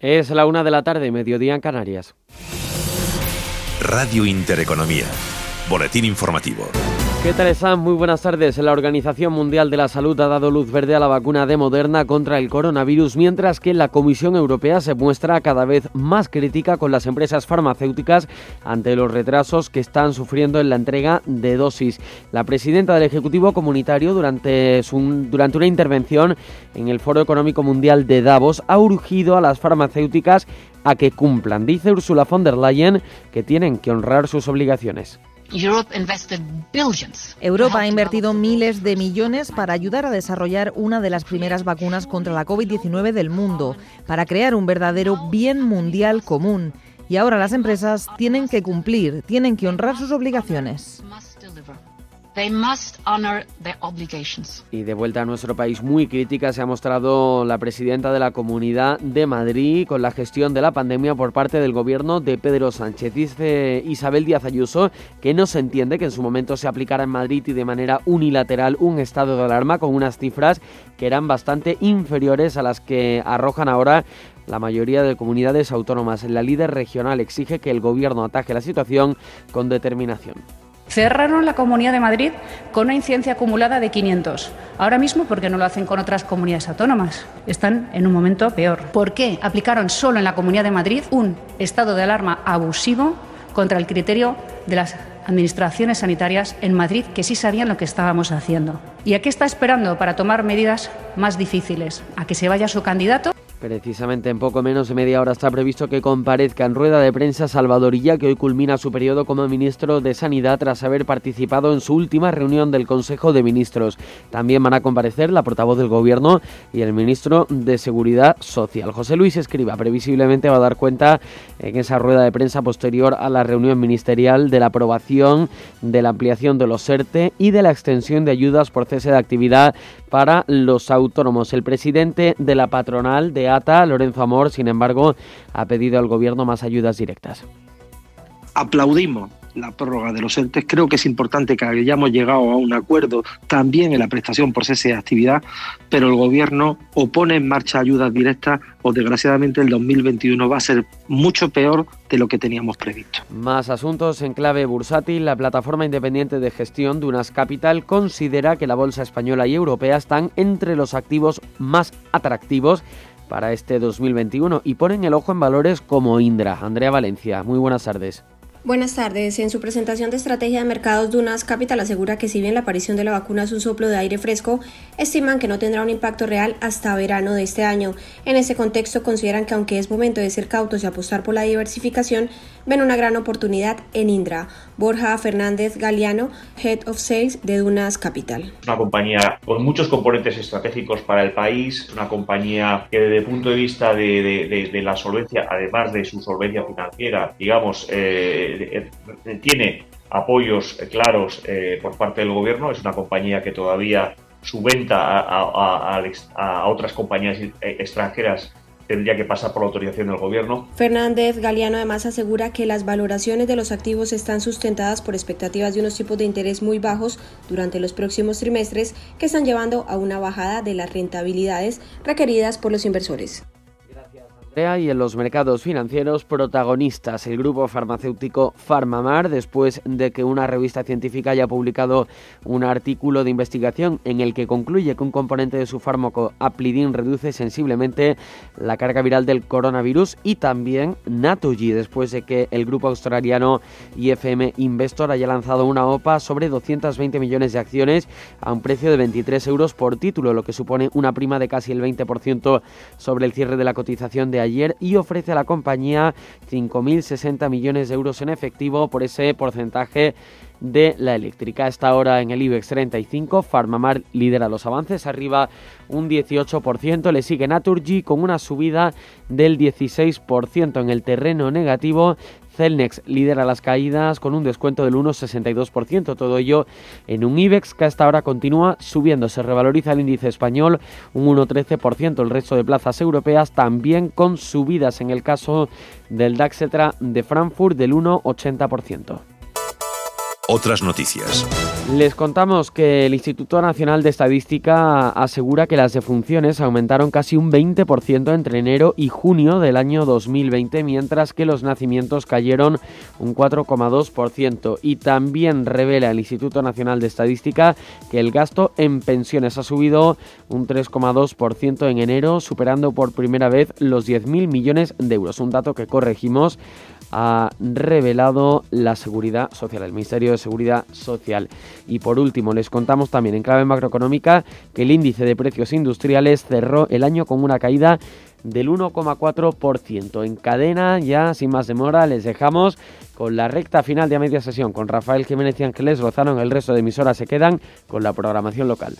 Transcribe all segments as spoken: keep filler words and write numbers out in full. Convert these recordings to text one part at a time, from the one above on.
Es la una de la tarde, mediodía en Canarias. Radio Intereconomía. Boletín informativo. ¿Qué tal están? Muy buenas tardes. La Organización Mundial de la Salud ha dado luz verde a la vacuna de Moderna contra el coronavirus, mientras que la Comisión Europea se muestra cada vez más crítica con las empresas farmacéuticas ante los retrasos que están sufriendo en la entrega de dosis. La presidenta del Ejecutivo Comunitario, durante, su, durante una intervención en el Foro Económico Mundial de Davos, ha urgido a las farmacéuticas a que cumplan. Dice Ursula von der Leyen que tienen que honrar sus obligaciones. Europa ha invertido miles de millones para ayudar a desarrollar una de las primeras vacunas contra la covid diecinueve del mundo, para crear un verdadero bien mundial común. Y ahora las empresas tienen que cumplir, tienen que honrar sus obligaciones. They must honor their obligations. Y de vuelta a nuestro país, muy crítica se ha mostrado la presidenta de la Comunidad de Madrid con la gestión de la pandemia por parte del gobierno de Pedro Sánchez. Dice Isabel Díaz Ayuso que no se entiende que en su momento se aplicara en Madrid y de manera unilateral un estado de alarma con unas cifras que eran bastante inferiores a las que arrojan ahora la mayoría de comunidades autónomas. La líder regional exige que el gobierno ataje la situación con determinación. Cerraron la Comunidad de Madrid con una incidencia acumulada de quinientos. Ahora mismo, ¿por qué no lo hacen con otras comunidades autónomas? Están en un momento peor. ¿Por qué aplicaron solo en la Comunidad de Madrid un estado de alarma abusivo contra el criterio de las administraciones sanitarias en Madrid, que sí sabían lo que estábamos haciendo? ¿Y a qué está esperando para tomar medidas más difíciles? ¿A que se vaya su candidato? Precisamente en poco menos de media hora está previsto que comparezca en rueda de prensa Salvador Illa, que hoy culmina su periodo como ministro de Sanidad tras haber participado en su última reunión del Consejo de Ministros. También van a comparecer la portavoz del Gobierno y el ministro de Seguridad Social. José Luis Escrivá previsiblemente va a dar cuenta en esa rueda de prensa posterior a la reunión ministerial de la aprobación de la ampliación de los ERTE y de la extensión de ayudas por cese de actividad para los autónomos. El presidente de la patronal de A T A, Lorenzo Amor, sin embargo, ha pedido al gobierno más ayudas directas. Aplaudimos la prórroga de los ERTE. Creo que es importante que hayamos llegado a un acuerdo también en la prestación por cese de actividad, pero el gobierno o pone en marcha ayudas directas o desgraciadamente el dos mil veintiuno va a ser mucho peor de lo que teníamos previsto. Más asuntos en clave bursátil. La plataforma independiente de gestión Dunas Capital considera que la bolsa española y europea están entre los activos más atractivos para este dos mil veintiuno y ponen el ojo en valores como Indra. Andrea Valencia, muy buenas tardes. Buenas tardes. En su presentación de estrategia de mercados, Dunas Capital asegura que si bien la aparición de la vacuna es un soplo de aire fresco, estiman que no tendrá un impacto real hasta verano de este año. En este contexto, consideran que aunque es momento de ser cautos y apostar por la diversificación, ven una gran oportunidad en Indra. Borja Fernández Galiano, Head of Sales de Dunas Capital. Una compañía con muchos componentes estratégicos para el país, una compañía que desde el punto de vista de, de, de, de la solvencia, además de su solvencia financiera, digamos, eh, tiene apoyos claros eh, por parte del gobierno. Es una compañía que todavía su venta a, a, a, a otras compañías extranjeras tendría que pasar por la autorización del gobierno. Fernández Galiano además asegura que las valoraciones de los activos están sustentadas por expectativas de unos tipos de interés muy bajos durante los próximos trimestres que están llevando a una bajada de las rentabilidades requeridas por los inversores. Y en los mercados financieros, protagonistas el grupo farmacéutico PharmaMar, después de que una revista científica haya publicado un artículo de investigación en el que concluye que un componente de su fármaco Aplidin reduce sensiblemente la carga viral del coronavirus, y también Naturgy, después de que el grupo australiano I F M Investor haya lanzado una O P A sobre doscientos veinte millones de acciones a un precio de veintitrés euros por título, lo que supone una prima de casi el veinte por ciento sobre el cierre de la cotización de ayer, y ofrece a la compañía cinco mil sesenta millones de euros en efectivo por ese porcentaje de la eléctrica. A esta hora en el IBEX treinta y cinco, PharmaMar lidera los avances, arriba un dieciocho por ciento, le sigue Naturgy con una subida del dieciséis por ciento. En el terreno negativo, Celnex lidera las caídas con un descuento del uno coma sesenta y dos por ciento, todo ello en un IBEX que hasta ahora continúa subiendo. Se revaloriza el índice español un uno coma trece por ciento, el resto de plazas europeas también con subidas, en el caso del DAX de Frankfurt del uno coma ochenta por ciento. Otras noticias. Les contamos que el Instituto Nacional de Estadística asegura que las defunciones aumentaron casi un veinte por ciento entre enero y junio del año dos mil veinte, mientras que los nacimientos cayeron un cuatro coma dos por ciento. Y también revela el Instituto Nacional de Estadística que el gasto en pensiones ha subido un tres coma dos por ciento en enero, superando por primera vez los diez mil millones de euros. Un dato que corregimos ha revelado la Seguridad Social, el Ministerio de Seguridad Social. Y por último, les contamos también en clave macroeconómica que el índice de precios industriales cerró el año con una caída del uno coma cuatro por ciento. En cadena, ya sin más demora, les dejamos con la recta final de a media sesión con Rafael Jiménez y Ángeles Lozano. El resto de emisoras se quedan con la programación local.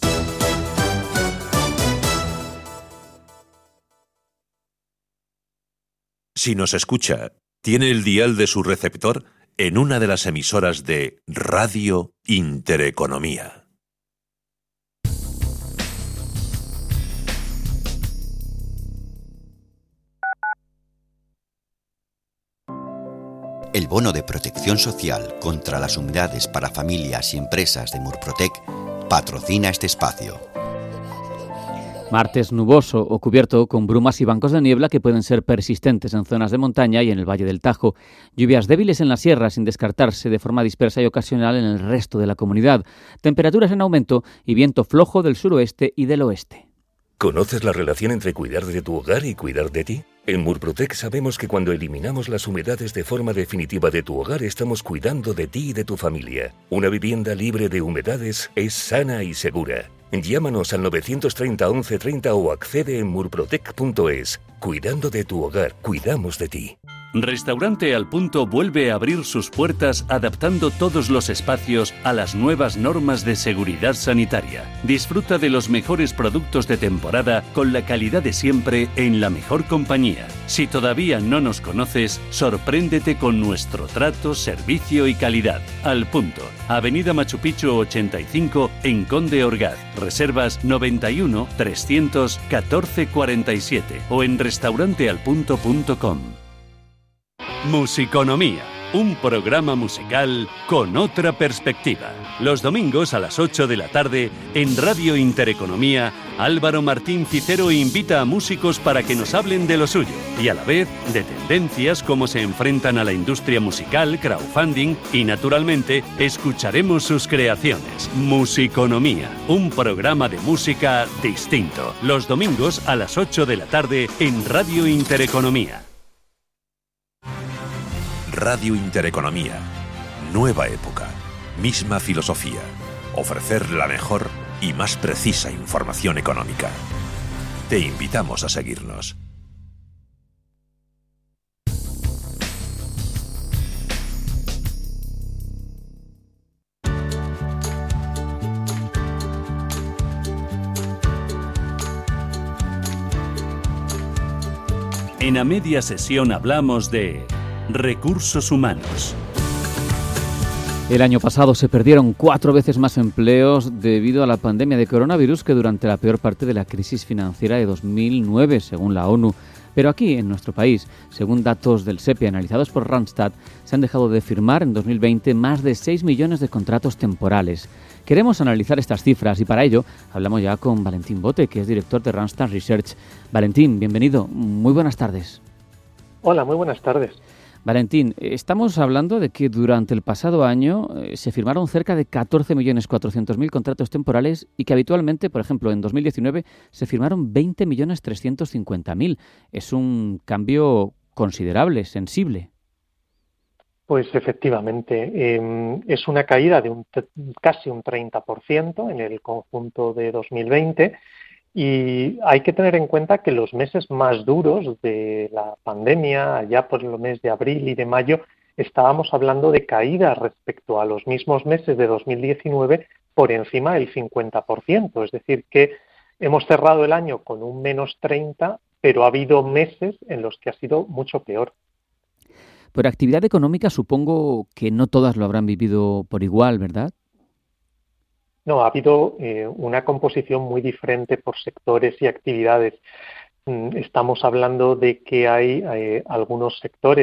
Si nos escucha, tiene el dial de su receptor en una de las emisoras de Radio Intereconomía. El bono de protección social contra las humedades para familias y empresas de Murprotec patrocina este espacio. Martes nuboso o cubierto con brumas y bancos de niebla que pueden ser persistentes en zonas de montaña y en el Valle del Tajo. Lluvias débiles en la sierra sin descartarse de forma dispersa y ocasional en el resto de la comunidad. Temperaturas en aumento y viento flojo del suroeste y del oeste. ¿Conoces la relación entre cuidar de tu hogar y cuidar de ti? En Murprotec sabemos que cuando eliminamos las humedades de forma definitiva de tu hogar estamos cuidando de ti y de tu familia. Una vivienda libre de humedades es sana y segura. Llámanos al novecientos treinta once treinta o accede en murprotec punto es. Cuidando de tu hogar, cuidamos de ti. Restaurante Al Punto vuelve a abrir sus puertas adaptando todos los espacios a las nuevas normas de seguridad sanitaria. Disfruta de los mejores productos de temporada con la calidad de siempre en la mejor compañía. Si todavía no nos conoces, sorpréndete con nuestro trato, servicio y calidad. Al Punto, Avenida Machu Picchu ochenta y cinco en Conde Orgaz. Reservas noventa y uno, trescientos, catorce cuarenta y siete o en restaurante al punto punto com. Musiconomía, un programa musical con otra perspectiva. Los domingos a las ocho de la tarde en Radio Intereconomía, Álvaro Martín Cicero invita a músicos para que nos hablen de lo suyo y a la vez de tendencias, cómo se enfrentan a la industria musical, crowdfunding y naturalmente escucharemos sus creaciones. Musiconomía, un programa de música distinto. Los domingos a las ocho de la tarde en Radio Intereconomía. Radio Intereconomía. Nueva época. Misma filosofía. Ofrecer la mejor y más precisa información económica. Te invitamos a seguirnos. En A Media Sesión hablamos de recursos humanos. El año pasado se perdieron cuatro veces más empleos debido a la pandemia de coronavirus que durante la peor parte de la crisis financiera de dos mil nueve, según la ONU. Pero aquí, en nuestro país, según datos del SEPE analizados por Randstad, se han dejado de firmar en dos mil veinte más de seis millones de contratos temporales. Queremos analizar estas cifras y para ello hablamos ya con Valentín Bote, que es director de Randstad Research. Valentín, bienvenido. Muy buenas tardes. Hola, muy buenas tardes. Valentín, estamos hablando de que durante el pasado año eh, se firmaron cerca de catorce millones cuatrocientos mil contratos temporales y que habitualmente, por ejemplo, en dos mil diecinueve se firmaron veinte millones trescientos cincuenta mil. Es un cambio considerable, sensible. Pues efectivamente, eh, es una caída de un casi un treinta por ciento en el conjunto de dos mil veinte. Y hay que tener en cuenta que los meses más duros de la pandemia, allá por el mes de abril y de mayo, estábamos hablando de caídas respecto a los mismos meses de dos mil diecinueve por encima del cincuenta por ciento. Es decir, que hemos cerrado el año con un menos treinta, pero ha habido meses en los que ha sido mucho peor. Por actividad económica supongo que no todas lo habrán vivido por igual, ¿verdad? No, ha habido eh, una composición muy diferente por sectores y actividades. Mm, estamos hablando de que hay eh, algunos sectores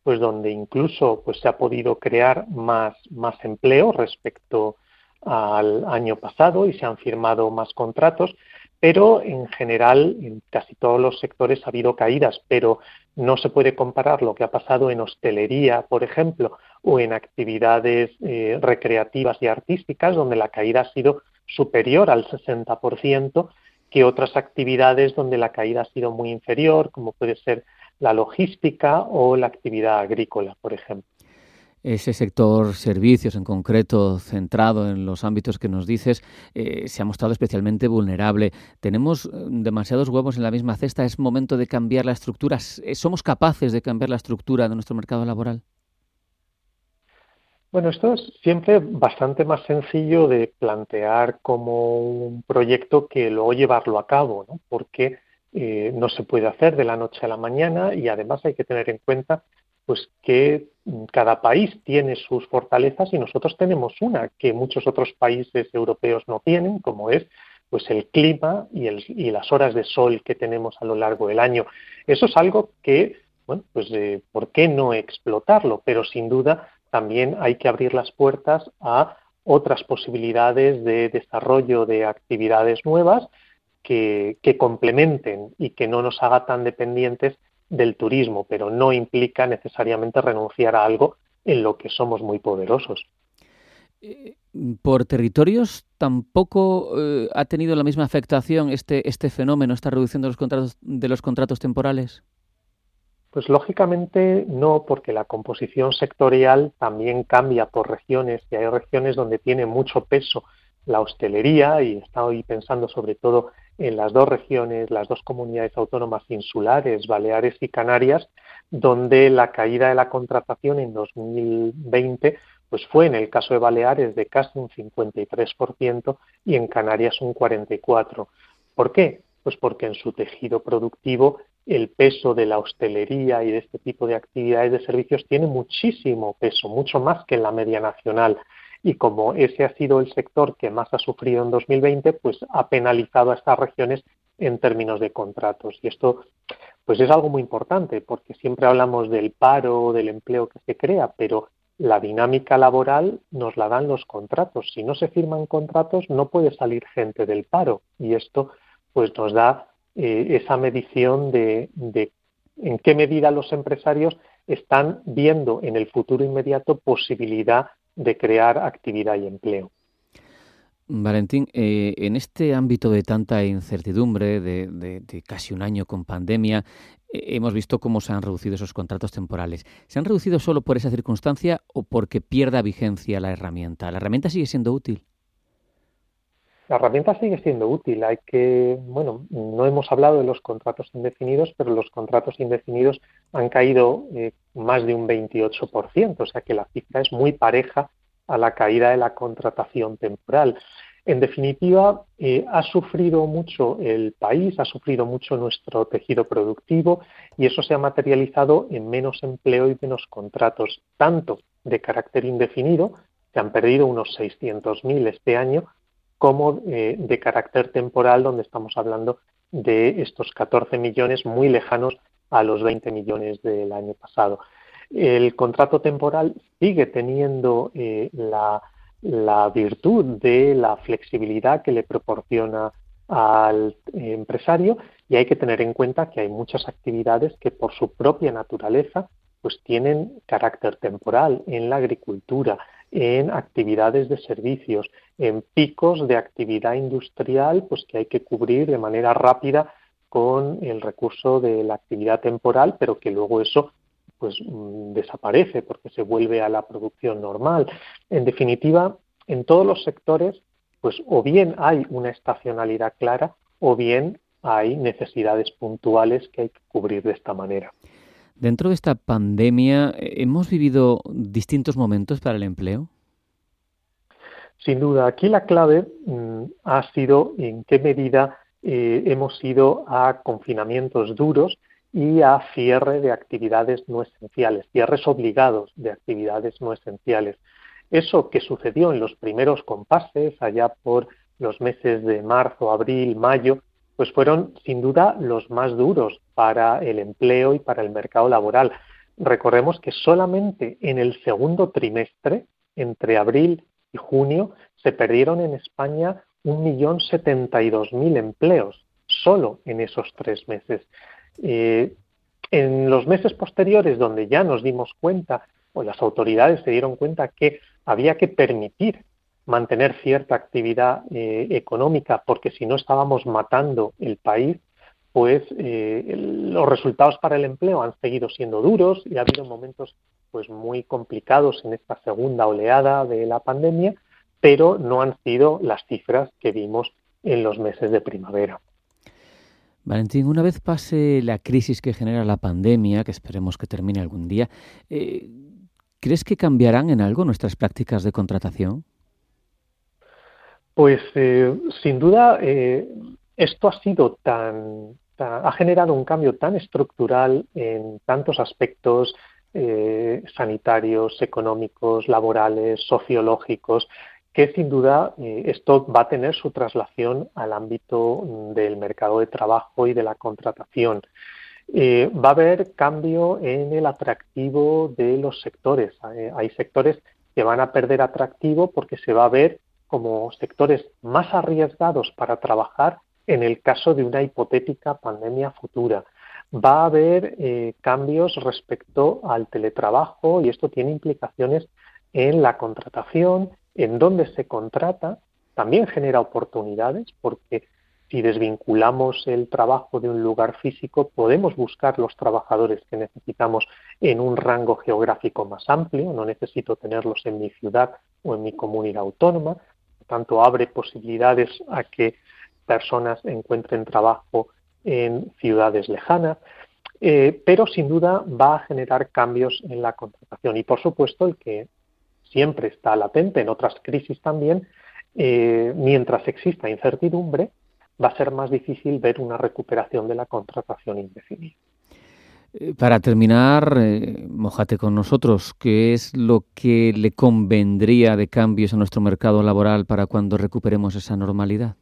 pues donde incluso pues se ha podido crear más, más empleo respecto al año pasado y se han firmado más contratos, pero en general en casi todos los sectores ha habido caídas, pero no se puede comparar lo que ha pasado en hostelería, por ejemplo, o en actividades eh, recreativas y artísticas, donde la caída ha sido superior al sesenta por ciento, que otras actividades donde la caída ha sido muy inferior, como puede ser la logística o la actividad agrícola, por ejemplo. Ese sector servicios, en concreto, centrado en los ámbitos que nos dices, eh, se ha mostrado especialmente vulnerable. ¿Tenemos demasiados huevos en la misma cesta? ¿Es momento de cambiar la estructura? ¿Somos capaces de cambiar la estructura de nuestro mercado laboral? Bueno, esto es siempre bastante más sencillo de plantear como un proyecto que luego llevarlo a cabo, ¿no? Porque eh, no se puede hacer de la noche a la mañana y además hay que tener en cuenta pues que cada país tiene sus fortalezas y nosotros tenemos una que muchos otros países europeos no tienen, como es pues el clima y, el, y las horas de sol que tenemos a lo largo del año. Eso es algo que, bueno, pues eh, ¿por qué no explotarlo? Pero sin duda también hay que abrir las puertas a otras posibilidades de desarrollo de actividades nuevas que, que complementen y que no nos haga tan dependientes del turismo, pero no implica necesariamente renunciar a algo en lo que somos muy poderosos. ¿Por territorios tampoco eh, ha tenido la misma afectación este, este fenómeno, esta reducción de los contratos, de los contratos temporales? Pues lógicamente no, porque la composición sectorial también cambia por regiones y hay regiones donde tiene mucho peso la hostelería y estoy pensando sobre todo en las dos regiones, las dos comunidades autónomas insulares, Baleares y Canarias, donde la caída de la contratación en dos mil veinte pues fue en el caso de Baleares de casi un cincuenta y tres por ciento y en Canarias un cuarenta y cuatro por ciento. ¿Por qué? Pues porque en su tejido productivo el peso de la hostelería y de este tipo de actividades de servicios tiene muchísimo peso, mucho más que en la media nacional. Y como ese ha sido el sector que más ha sufrido en dos mil veinte, pues ha penalizado a estas regiones en términos de contratos. Y esto pues es algo muy importante, porque siempre hablamos del paro, del empleo que se crea, pero la dinámica laboral nos la dan los contratos. Si no se firman contratos, no puede salir gente del paro. Y esto pues nos da eh, esa medición de, de en qué medida los empresarios están viendo en el futuro inmediato posibilidad de crear actividad y empleo. Valentín, eh, en este ámbito de tanta incertidumbre, de, de, de casi un año con pandemia, eh, hemos visto cómo se han reducido esos contratos temporales. ¿Se han reducido solo por esa circunstancia o porque pierda vigencia la herramienta? ¿La herramienta sigue siendo útil? La herramienta sigue siendo útil. Hay que, bueno, no hemos hablado de los contratos indefinidos, pero los contratos indefinidos han caído eh, más de un veintiocho por ciento, o sea que la cifra es muy pareja a la caída de la contratación temporal. En definitiva, eh, ha sufrido mucho el país, ha sufrido mucho nuestro tejido productivo y eso se ha materializado en menos empleo y menos contratos, tanto de carácter indefinido, se han perdido unos seiscientos mil este año, como eh, de carácter temporal, donde estamos hablando de estos catorce millones muy lejanos a los veinte millones del año pasado. El contrato temporal sigue teniendo eh, la, la virtud de la flexibilidad que le proporciona al empresario y hay que tener en cuenta que hay muchas actividades que por su propia naturaleza pues tienen carácter temporal en la agricultura, en actividades de servicios, en picos de actividad industrial pues que hay que cubrir de manera rápida con el recurso de la actividad temporal, pero que luego eso pues desaparece porque se vuelve a la producción normal. En definitiva, en todos los sectores, pues o bien hay una estacionalidad clara o bien hay necesidades puntuales que hay que cubrir de esta manera. Dentro de esta pandemia, ¿hemos vivido distintos momentos para el empleo? Sin duda, aquí la clave mmm, ha sido en qué medida eh, hemos ido a confinamientos duros y a cierre de actividades no esenciales, cierres obligados de actividades no esenciales. Eso que sucedió en los primeros compases, allá por los meses de marzo, abril, mayo, pues fueron sin duda los más duros para el empleo y para el mercado laboral. recordemos que solamente en el segundo trimestre, entre abril y junio, se perdieron en España un millón setenta y dos mil empleos, solo en esos tres meses. Eh, en los meses posteriores, donde ya nos dimos cuenta, o las autoridades se dieron cuenta que había que permitir mantener cierta actividad eh, económica, porque si no estábamos matando el país, pues eh, los resultados para el empleo han seguido siendo duros y ha habido momentos pues muy complicados en esta segunda oleada de la pandemia, pero no han sido las cifras que vimos en los meses de primavera. Valentín, una vez pase la crisis que genera la pandemia, que esperemos que termine algún día, eh, ¿crees que cambiarán en algo nuestras prácticas de contratación? Pues eh, sin duda eh, esto ha sido tan, tan, ha generado un cambio tan estructural en tantos aspectos eh, sanitarios, económicos, laborales, sociológicos, que sin duda eh, esto va a tener su traslación al ámbito del mercado de trabajo y de la contratación. Eh, va a haber cambio en el atractivo de los sectores. Eh, hay sectores que van a perder atractivo porque se va a ver como sectores más arriesgados para trabajar en el caso de una hipotética pandemia futura. Va a haber eh, cambios respecto al teletrabajo y esto tiene implicaciones en la contratación, en donde se contrata, también genera oportunidades porque si desvinculamos el trabajo de un lugar físico podemos buscar los trabajadores que necesitamos en un rango geográfico más amplio, no necesito tenerlos en mi ciudad o en mi comunidad autónoma, por tanto abre posibilidades a que personas encuentren trabajo en ciudades lejanas, eh, pero sin duda va a generar cambios en la contratación y por supuesto el que siempre está latente en otras crisis también, eh, mientras exista incertidumbre, va a ser más difícil ver una recuperación de la contratación indefinida. Para terminar, eh, mójate con nosotros, ¿qué es lo que le convendría de cambios a nuestro mercado laboral para cuando recuperemos esa normalidad?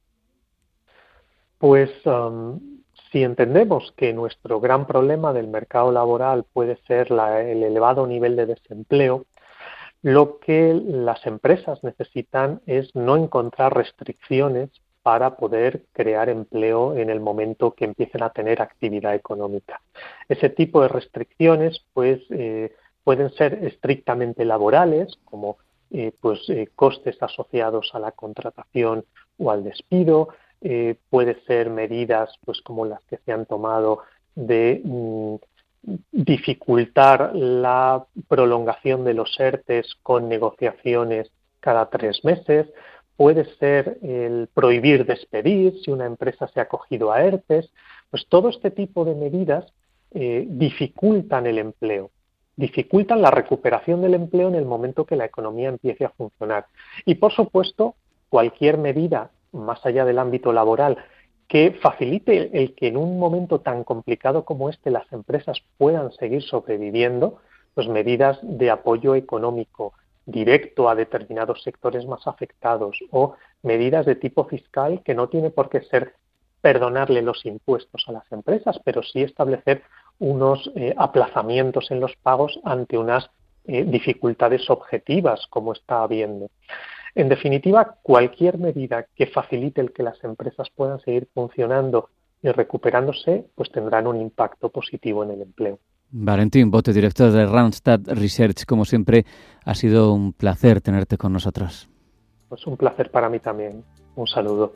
Pues um, si entendemos que nuestro gran problema del mercado laboral puede ser la, el elevado nivel de desempleo, lo que las empresas necesitan es no encontrar restricciones para poder crear empleo en el momento que empiecen a tener actividad económica. Ese tipo de restricciones pues, eh, pueden ser estrictamente laborales, como eh, pues, eh, costes asociados a la contratación o al despido, eh, puede ser medidas pues, como las que se han tomado de mm, dificultar la prolongación de los ERTES con negociaciones cada tres meses, puede ser el prohibir despedir si una empresa se ha acogido a ERTES, pues todo este tipo de medidas eh, dificultan el empleo, dificultan la recuperación del empleo en el momento que la economía empiece a funcionar. Y por supuesto, cualquier medida más allá del ámbito laboral que facilite el que en un momento tan complicado como este las empresas puedan seguir sobreviviendo, pues medidas de apoyo económico directo a determinados sectores más afectados o medidas de tipo fiscal que no tiene por qué ser perdonarle los impuestos a las empresas, pero sí establecer unos eh, aplazamientos en los pagos ante unas eh, dificultades objetivas como está habiendo. En definitiva, cualquier medida que facilite el que las empresas puedan seguir funcionando y recuperándose, pues tendrán un impacto positivo en el empleo. Valentín Bote, director de Randstad Research, como siempre, ha sido un placer tenerte con nosotros. Pues un placer para mí también. Un saludo.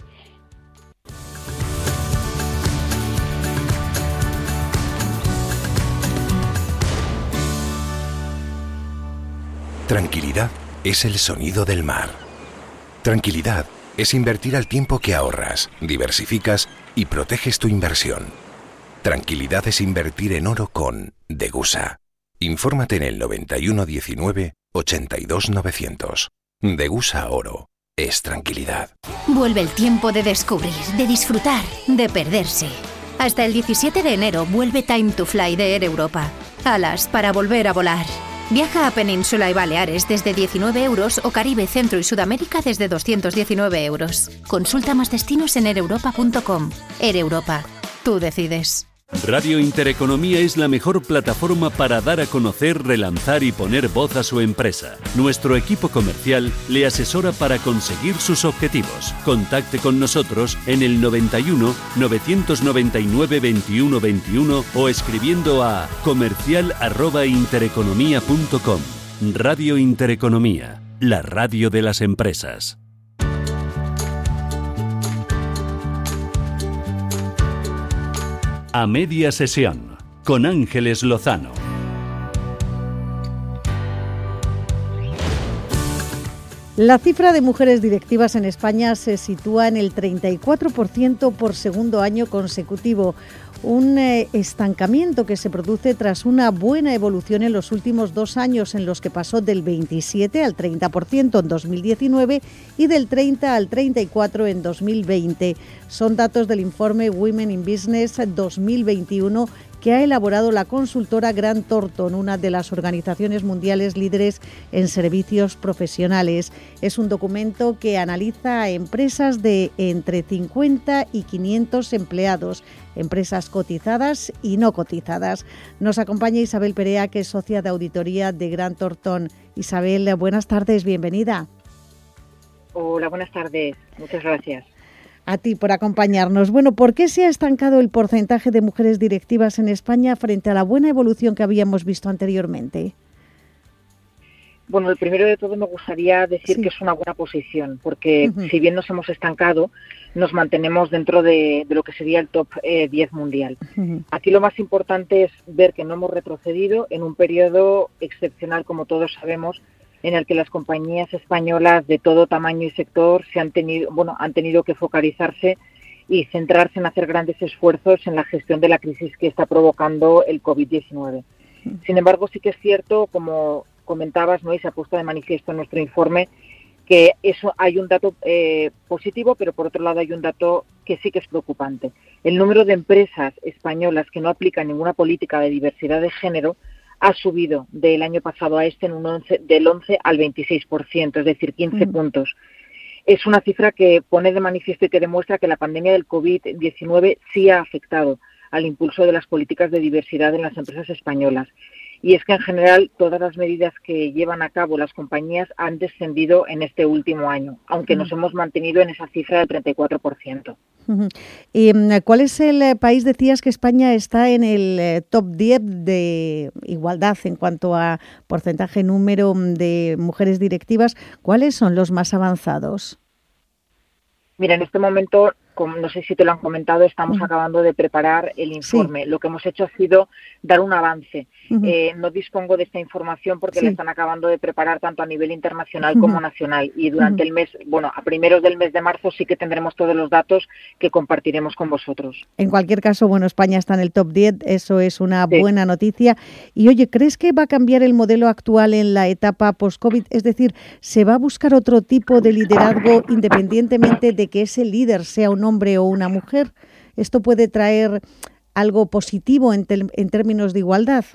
Tranquilidad es el sonido del mar. Tranquilidad es invertir al tiempo que ahorras, diversificas y proteges tu inversión. Tranquilidad es invertir en oro con Degusa. Infórmate en el noventa y uno diecinueve ochenta y dos novecientos. Degusa Oro es tranquilidad. Vuelve el tiempo de descubrir, de disfrutar, de perderse. Hasta el diecisiete de enero vuelve Time to Fly de Air Europa. Alas para volver a volar. Viaja a Península y Baleares desde diecinueve euros o Caribe, Centro y Sudamérica desde doscientos diecinueve euros. Consulta más destinos en air europa punto com. Air Europa. Tú decides. Radio Intereconomía es la mejor plataforma para dar a conocer, relanzar y poner voz a su empresa. Nuestro equipo comercial le asesora para conseguir sus objetivos. Contacte con nosotros en el noventa y uno, novecientos noventa y nueve, veintiuno veintiuno o escribiendo a comercial arroba intereconomía punto com. Radio Intereconomía, la radio de las empresas. A media sesión, con Ángeles Lozano. La cifra de mujeres directivas en España se sitúa en el treinta y cuatro por ciento por segundo año consecutivo. Un eh, estancamiento que se produce tras una buena evolución en los últimos dos años, en los que pasó del veintisiete al treinta por ciento en dos mil diecinueve y del treinta al treinta y cuatro por ciento en dos mil veinte. Son datos del informe Women in Business dos mil veintiuno que ha elaborado la consultora Grant Thornton, una de las organizaciones mundiales líderes en servicios profesionales. Es un documento que analiza a empresas de entre cincuenta y quinientos empleados, empresas cotizadas y no cotizadas. Nos acompaña Isabel Perea, que es socia de auditoría de Grant Thornton. Isabel, buenas tardes, bienvenida. Hola, buenas tardes. Muchas gracias. A ti por acompañarnos. Bueno, ¿por qué se ha estancado el porcentaje de mujeres directivas en España frente a la buena evolución que habíamos visto anteriormente? Bueno, el primero de todo me gustaría decir sí. que es una buena posición, porque uh-huh. si bien nos hemos estancado, nos mantenemos dentro de, de lo que sería el top eh, diez mundial. Uh-huh. Aquí lo más importante es ver que no hemos retrocedido en un periodo excepcional, como todos sabemos, en el que las compañías españolas de todo tamaño y sector se han tenido, bueno, han tenido que focalizarse y centrarse en hacer grandes esfuerzos en la gestión de la crisis que está provocando el covid diecinueve. Sin embargo, sí que es cierto, como comentabas, ¿no? Y se ha puesto de manifiesto en nuestro informe, que eso hay un dato eh, positivo, pero por otro lado hay un dato que sí que es preocupante. El número de empresas españolas que no aplican ninguna política de diversidad de género ha subido del año pasado a este en un once, del once al veintiséis por ciento, es decir, quince mm. puntos. Es una cifra que pone de manifiesto y que demuestra que la pandemia del covid diecinueve sí ha afectado al impulso de las políticas de diversidad en las empresas españolas. Y es que en general todas las medidas que llevan a cabo las compañías han descendido en este último año, aunque mm. nos hemos mantenido en esa cifra del treinta y cuatro por ciento. Uh-huh. ¿Y cuál es el país? Decías que España está en el top diez de igualdad en cuanto a porcentaje, número de mujeres directivas. ¿Cuáles son los más avanzados? Mira, en este momento, como no sé si te lo han comentado, estamos uh-huh. acabando de preparar el informe. Sí. Lo que hemos hecho ha sido dar un avance. Uh-huh. Eh, no dispongo de esta información porque sí. la están acabando de preparar tanto a nivel internacional uh-huh. como nacional. Y durante uh-huh. el mes, bueno, a primeros del mes de marzo sí que tendremos todos los datos que compartiremos con vosotros. En cualquier caso, bueno, España está en el top diez, eso es una sí. buena noticia. Y oye, ¿crees que va a cambiar el modelo actual en la etapa post-COVID? Es decir, ¿se va a buscar otro tipo de liderazgo independientemente de que ese líder sea un hombre o una mujer? ¿Esto puede traer algo positivo en, te- en términos de igualdad?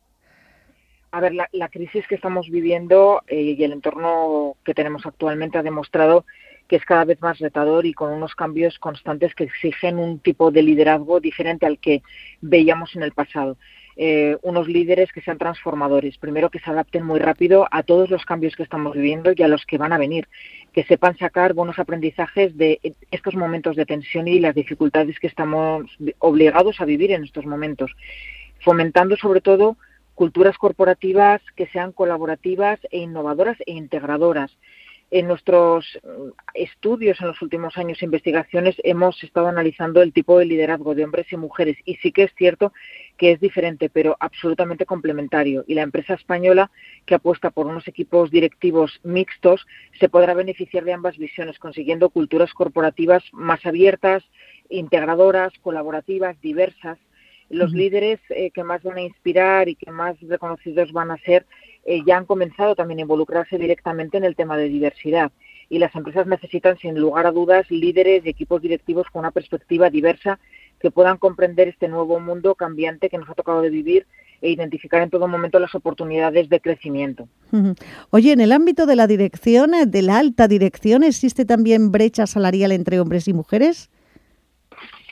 A ver, la, la crisis que estamos viviendo eh, y el entorno que tenemos actualmente ha demostrado que es cada vez más retador y con unos cambios constantes que exigen un tipo de liderazgo diferente al que veíamos en el pasado. Eh, unos líderes que sean transformadores, primero que se adapten muy rápido a todos los cambios que estamos viviendo y a los que van a venir, que sepan sacar buenos aprendizajes de estos momentos de tensión y las dificultades que estamos obligados a vivir en estos momentos, fomentando sobre todo culturas corporativas que sean colaborativas e innovadoras e integradoras. En nuestros estudios en los últimos años, investigaciones, hemos estado analizando el tipo de liderazgo de hombres y mujeres y sí que es cierto que es diferente, pero absolutamente complementario. Y la empresa española, que apuesta por unos equipos directivos mixtos, se podrá beneficiar de ambas visiones, consiguiendo culturas corporativas más abiertas, integradoras, colaborativas, diversas. Los uh-huh. líderes eh, que más van a inspirar y que más reconocidos van a ser eh, ya han comenzado también a involucrarse directamente en el tema de diversidad. Y las empresas necesitan, sin lugar a dudas, líderes y equipos directivos con una perspectiva diversa que puedan comprender este nuevo mundo cambiante que nos ha tocado de vivir e identificar en todo momento las oportunidades de crecimiento. Uh-huh. Oye, en el ámbito de la dirección, de la alta dirección, ¿existe también brecha salarial entre hombres y mujeres?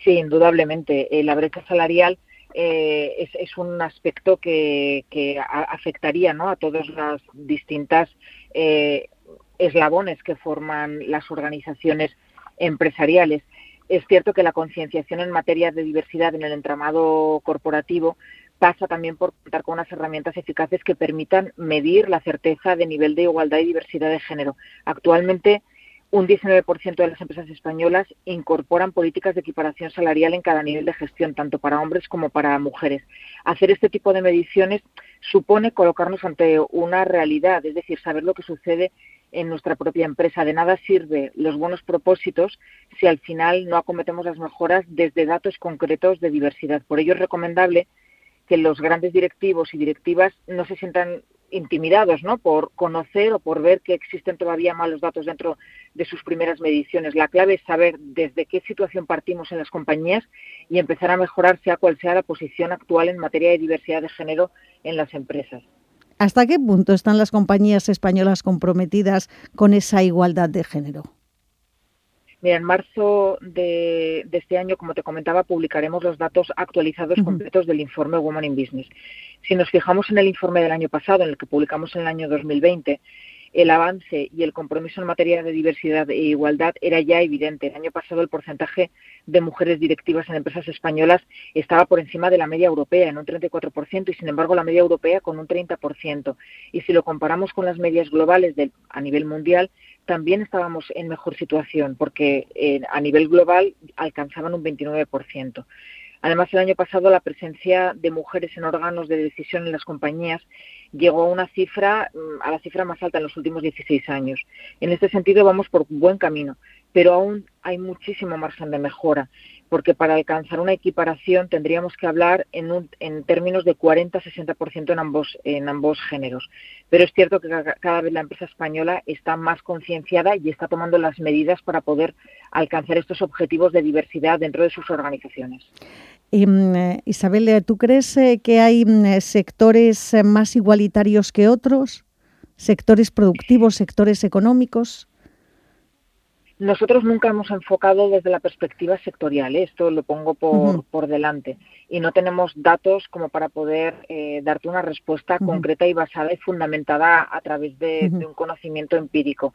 Sí, indudablemente. Eh, la brecha salarial eh, es, es un aspecto que, que a, afectaría, ¿no?, a todas las distintas eh, eslabones que forman las organizaciones empresariales. Es cierto que la concienciación en materia de diversidad en el entramado corporativo pasa también por contar con unas herramientas eficaces que permitan medir la certeza de nivel de igualdad y diversidad de género. Actualmente, un diecinueve por ciento de las empresas españolas incorporan políticas de equiparación salarial en cada nivel de gestión, tanto para hombres como para mujeres. Hacer este tipo de mediciones supone colocarnos ante una realidad, es decir, saber lo que sucede en nuestra propia empresa. De nada sirve los buenos propósitos si al final no acometemos las mejoras desde datos concretos de diversidad. Por ello es recomendable que los grandes directivos y directivas no se sientan intimidados, ¿no?, por conocer o por ver que existen todavía malos datos dentro de sus primeras mediciones. La clave es saber desde qué situación partimos en las compañías y empezar a mejorar sea cual sea la posición actual en materia de diversidad de género en las empresas. ¿Hasta qué punto están las compañías españolas comprometidas con esa igualdad de género? Mira, en marzo de, de este año, como te comentaba, publicaremos los datos actualizados uh-huh. completos del informe Women in Business. Si nos fijamos en el informe del año pasado, en el que publicamos en el año dos mil veinte, el avance y el compromiso en materia de diversidad e igualdad era ya evidente. El año pasado el porcentaje de mujeres directivas en empresas españolas estaba por encima de la media europea, en un treinta y cuatro por ciento, y sin embargo la media europea con un treinta por ciento. Y si lo comparamos con las medias globales de, a nivel mundial, también estábamos en mejor situación, porque eh, a nivel global alcanzaban un veintinueve por ciento. Además, el año pasado la presencia de mujeres en órganos de decisión en las compañías llegó a una cifra, a la cifra más alta en los últimos dieciséis años. En este sentido vamos por buen camino, pero aún hay muchísimo margen de mejora, porque para alcanzar una equiparación tendríamos que hablar en, un, en términos de cuarenta a sesenta por ciento en ambos, en ambos géneros. Pero es cierto que cada vez la empresa española está más concienciada y está tomando las medidas para poder alcanzar estos objetivos de diversidad dentro de sus organizaciones. Eh, Isabel, ¿tú crees eh, que hay eh, sectores eh, más igualitarios que otros? ¿Sectores productivos, sectores económicos? Nosotros nunca hemos enfocado desde la perspectiva sectorial, ¿eh? Esto lo pongo por, uh-huh. por delante, y no tenemos datos como para poder eh, darte una respuesta uh-huh. concreta y basada y fundamentada a través de, uh-huh. de un conocimiento empírico.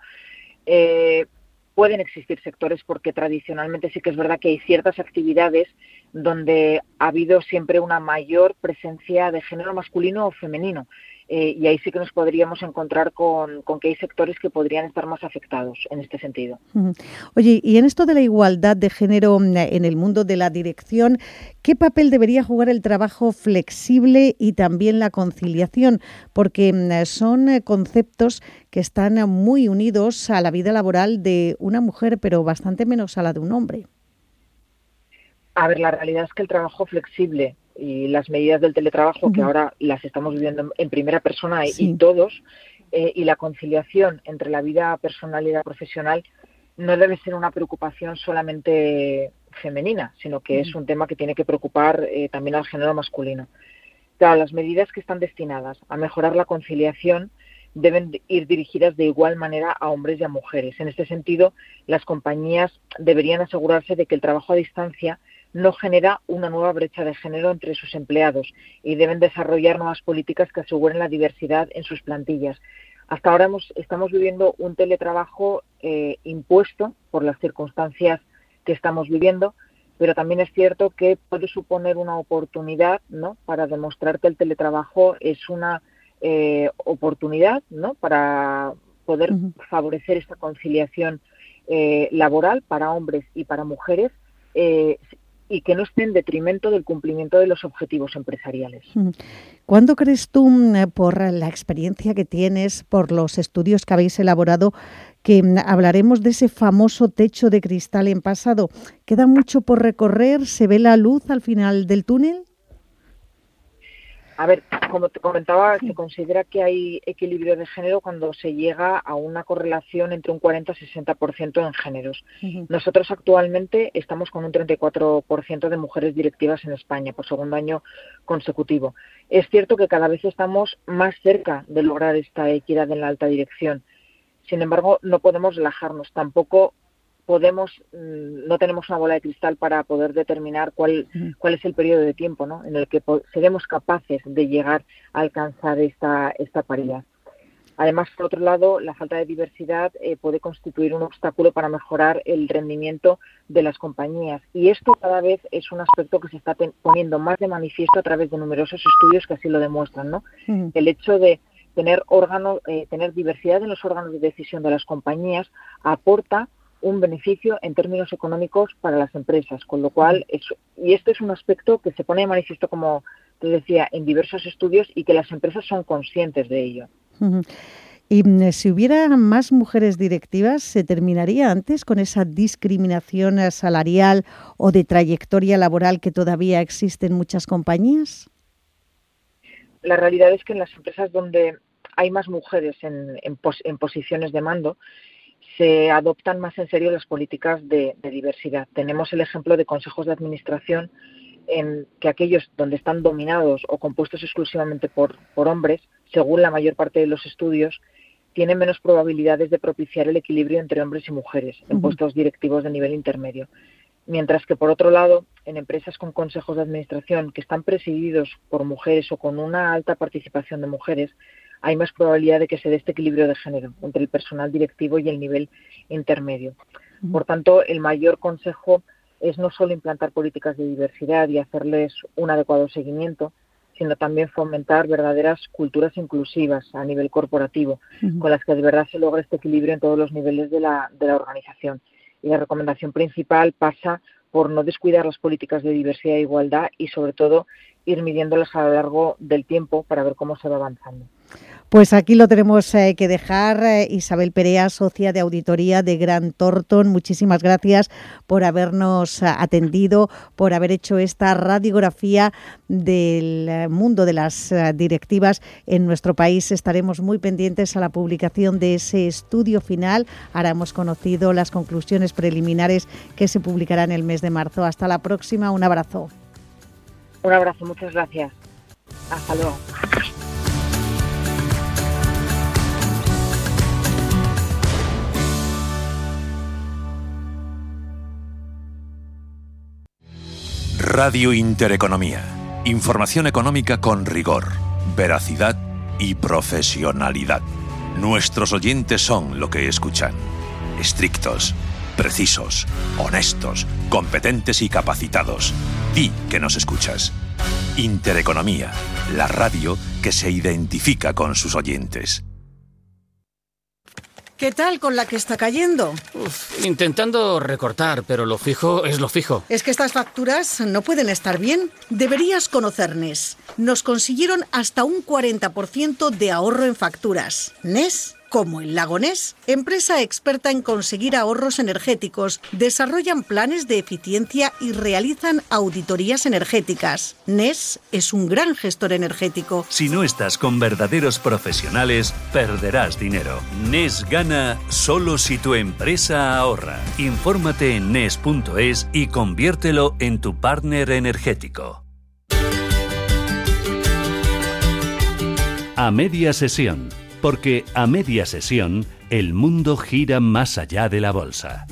Eh, pueden existir sectores porque tradicionalmente sí que es verdad que hay ciertas actividades donde ha habido siempre una mayor presencia de género masculino o femenino. Eh, y ahí sí que nos podríamos encontrar con, con que hay sectores que podrían estar más afectados en este sentido. Oye, y en esto de la igualdad de género en el mundo de la dirección, ¿qué papel debería jugar el trabajo flexible y también la conciliación? Porque son conceptos que están muy unidos a la vida laboral de una mujer, pero bastante menos a la de un hombre. A ver, la realidad es que el trabajo flexible y las medidas del teletrabajo, uh-huh. que ahora las estamos viviendo en primera persona sí. y todos, eh, y la conciliación entre la vida personal y la profesional no debe ser una preocupación solamente femenina, sino que uh-huh. es un tema que tiene que preocupar eh, también al género masculino. Claro, las medidas que están destinadas a mejorar la conciliación deben ir dirigidas de igual manera a hombres y a mujeres. En este sentido, las compañías deberían asegurarse de que el trabajo a distancia no genera una nueva brecha de género entre sus empleados y deben desarrollar nuevas políticas que aseguren la diversidad en sus plantillas. Hasta ahora hemos, estamos viviendo un teletrabajo eh, impuesto por las circunstancias que estamos viviendo, pero también es cierto que puede suponer una oportunidad, ¿no?, para demostrar que el teletrabajo es una eh, oportunidad, ¿no?, para poder uh-huh. favorecer esta conciliación eh, laboral para hombres y para mujeres, eh, y que no esté en detrimento del cumplimiento de los objetivos empresariales. ¿Cuándo crees tú, por la experiencia que tienes, por los estudios que habéis elaborado, que hablaremos de ese famoso techo de cristal en pasado? ¿Queda mucho por recorrer? ¿Se ve la luz al final del túnel? A ver, como te comentaba, sí. se considera que hay equilibrio de género cuando se llega a una correlación entre un cuarenta a sesenta por ciento en géneros. Uh-huh. Nosotros actualmente estamos con un treinta y cuatro por ciento de mujeres directivas en España por segundo año consecutivo. Es cierto que cada vez estamos más cerca de lograr esta equidad en la alta dirección. Sin embargo, no podemos relajarnos. Tampoco podemos, no tenemos una bola de cristal para poder determinar cuál, cuál es el periodo de tiempo, ¿no?, en el que seremos capaces de llegar a alcanzar esta, esta paridad. Además, por otro lado, la falta de diversidad eh, puede constituir un obstáculo para mejorar el rendimiento de las compañías. Y esto cada vez es un aspecto que se está ten- poniendo más de manifiesto a través de numerosos estudios que así lo demuestran, ¿no? Uh-huh. El hecho de tener órganos, eh, tener diversidad en los órganos de decisión de las compañías aporta un beneficio en términos económicos para las empresas, con lo cual, es, y este es un aspecto que se pone de manifiesto, como te decía, en diversos estudios y que las empresas son conscientes de ello. Uh-huh. Y si hubiera más mujeres directivas, ¿se terminaría antes con esa discriminación salarial o de trayectoria laboral que todavía existe en muchas compañías? La realidad es que en las empresas donde hay más mujeres en, en, pos, en posiciones de mando, se adoptan más en serio las políticas de, de diversidad. Tenemos el ejemplo de consejos de administración en que aquellos donde están dominados o compuestos exclusivamente por, por hombres, según la mayor parte de los estudios, tienen menos probabilidades de propiciar el equilibrio entre hombres y mujeres en uh-huh. puestos directivos de nivel intermedio. Mientras que, por otro lado, en empresas con consejos de administración que están presididos por mujeres o con una alta participación de mujeres, hay más probabilidad de que se dé este equilibrio de género entre el personal directivo y el nivel intermedio. Uh-huh. Por tanto, el mayor consejo es no solo implantar políticas de diversidad y hacerles un adecuado seguimiento, sino también fomentar verdaderas culturas inclusivas a nivel corporativo, uh-huh. con las que de verdad se logra este equilibrio en todos los niveles de la, de la organización. Y la recomendación principal pasa por no descuidar las políticas de diversidad e igualdad y, sobre todo, ir midiéndolas a lo largo del tiempo para ver cómo se va avanzando. Pues aquí lo tenemos eh, que dejar. Eh, Isabel Perea, socia de auditoría de Grant Thornton, muchísimas gracias por habernos atendido, por haber hecho esta radiografía del mundo de las uh, directivas en nuestro país. Estaremos muy pendientes a la publicación de ese estudio final. Ahora hemos conocido las conclusiones preliminares que se publicarán el mes de marzo. Hasta la próxima. Un abrazo. Un abrazo, muchas gracias. Hasta luego. Radio Intereconomía. Información económica con rigor, veracidad y profesionalidad. Nuestros oyentes son lo que escuchan. Estrictos, precisos, honestos, competentes y capacitados. Di que nos escuchas. Intereconomía, la radio que se identifica con sus oyentes. ¿Qué tal con la que está cayendo? Uf, intentando recortar, pero lo fijo es lo fijo. Es que estas facturas no pueden estar bien. Deberías conocer N E S. Nos consiguieron hasta un cuarenta por ciento de ahorro en facturas. N E S, como el lago Ness, empresa experta en conseguir ahorros energéticos, desarrollan planes de eficiencia y realizan auditorías energéticas. N E S es un gran gestor energético. Si no estás con verdaderos profesionales, perderás dinero. N E S gana solo si tu empresa ahorra. Infórmate en nes punto es y conviértelo en tu partner energético. A media sesión. Porque a media sesión, el mundo gira más allá de la bolsa.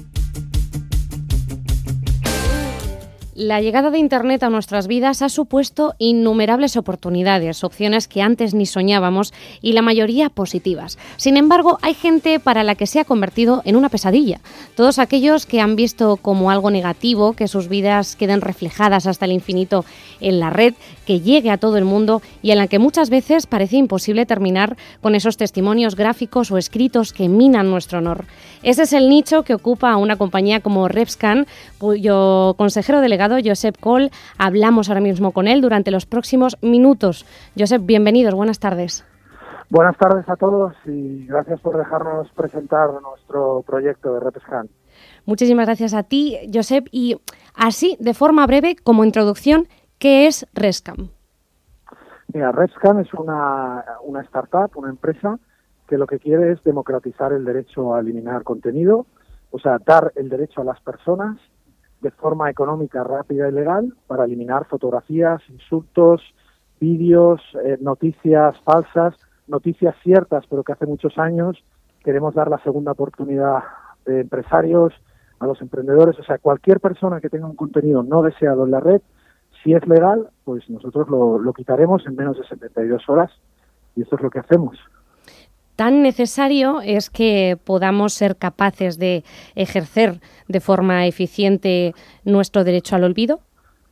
La llegada de Internet a nuestras vidas ha supuesto innumerables oportunidades, opciones que antes ni soñábamos y la mayoría positivas. Sin embargo, hay gente para la que se ha convertido en una pesadilla. Todos aquellos que han visto como algo negativo que sus vidas queden reflejadas hasta el infinito en la red, que llegue a todo el mundo y en la que muchas veces parece imposible terminar con esos testimonios gráficos o escritos que minan nuestro honor. Ese es el nicho que ocupa una compañía como Repscan, cuyo consejero delegado Josep Coll, hablamos ahora mismo con él durante los próximos minutos. Josep, bienvenidos, buenas tardes. Buenas tardes a todos y gracias por dejarnos presentar nuestro proyecto de Repscan. Muchísimas gracias a ti, Josep. Y así, de forma breve, como introducción, ¿qué es Repscan? Mira, Repscan es una, una startup, una empresa que lo que quiere es democratizar el derecho a eliminar contenido, o sea, dar el derecho a las personas de forma económica, rápida y legal para eliminar fotografías, insultos, vídeos, eh, noticias falsas, noticias ciertas, pero que hace muchos años queremos dar la segunda oportunidad de empresarios, a los emprendedores, o sea, cualquier persona que tenga un contenido no deseado en la red, si es legal, pues nosotros lo, lo quitaremos en menos de setenta y dos horas, y esto es lo que hacemos. ¿Tan necesario es que podamos ser capaces de ejercer de forma eficiente nuestro derecho al olvido?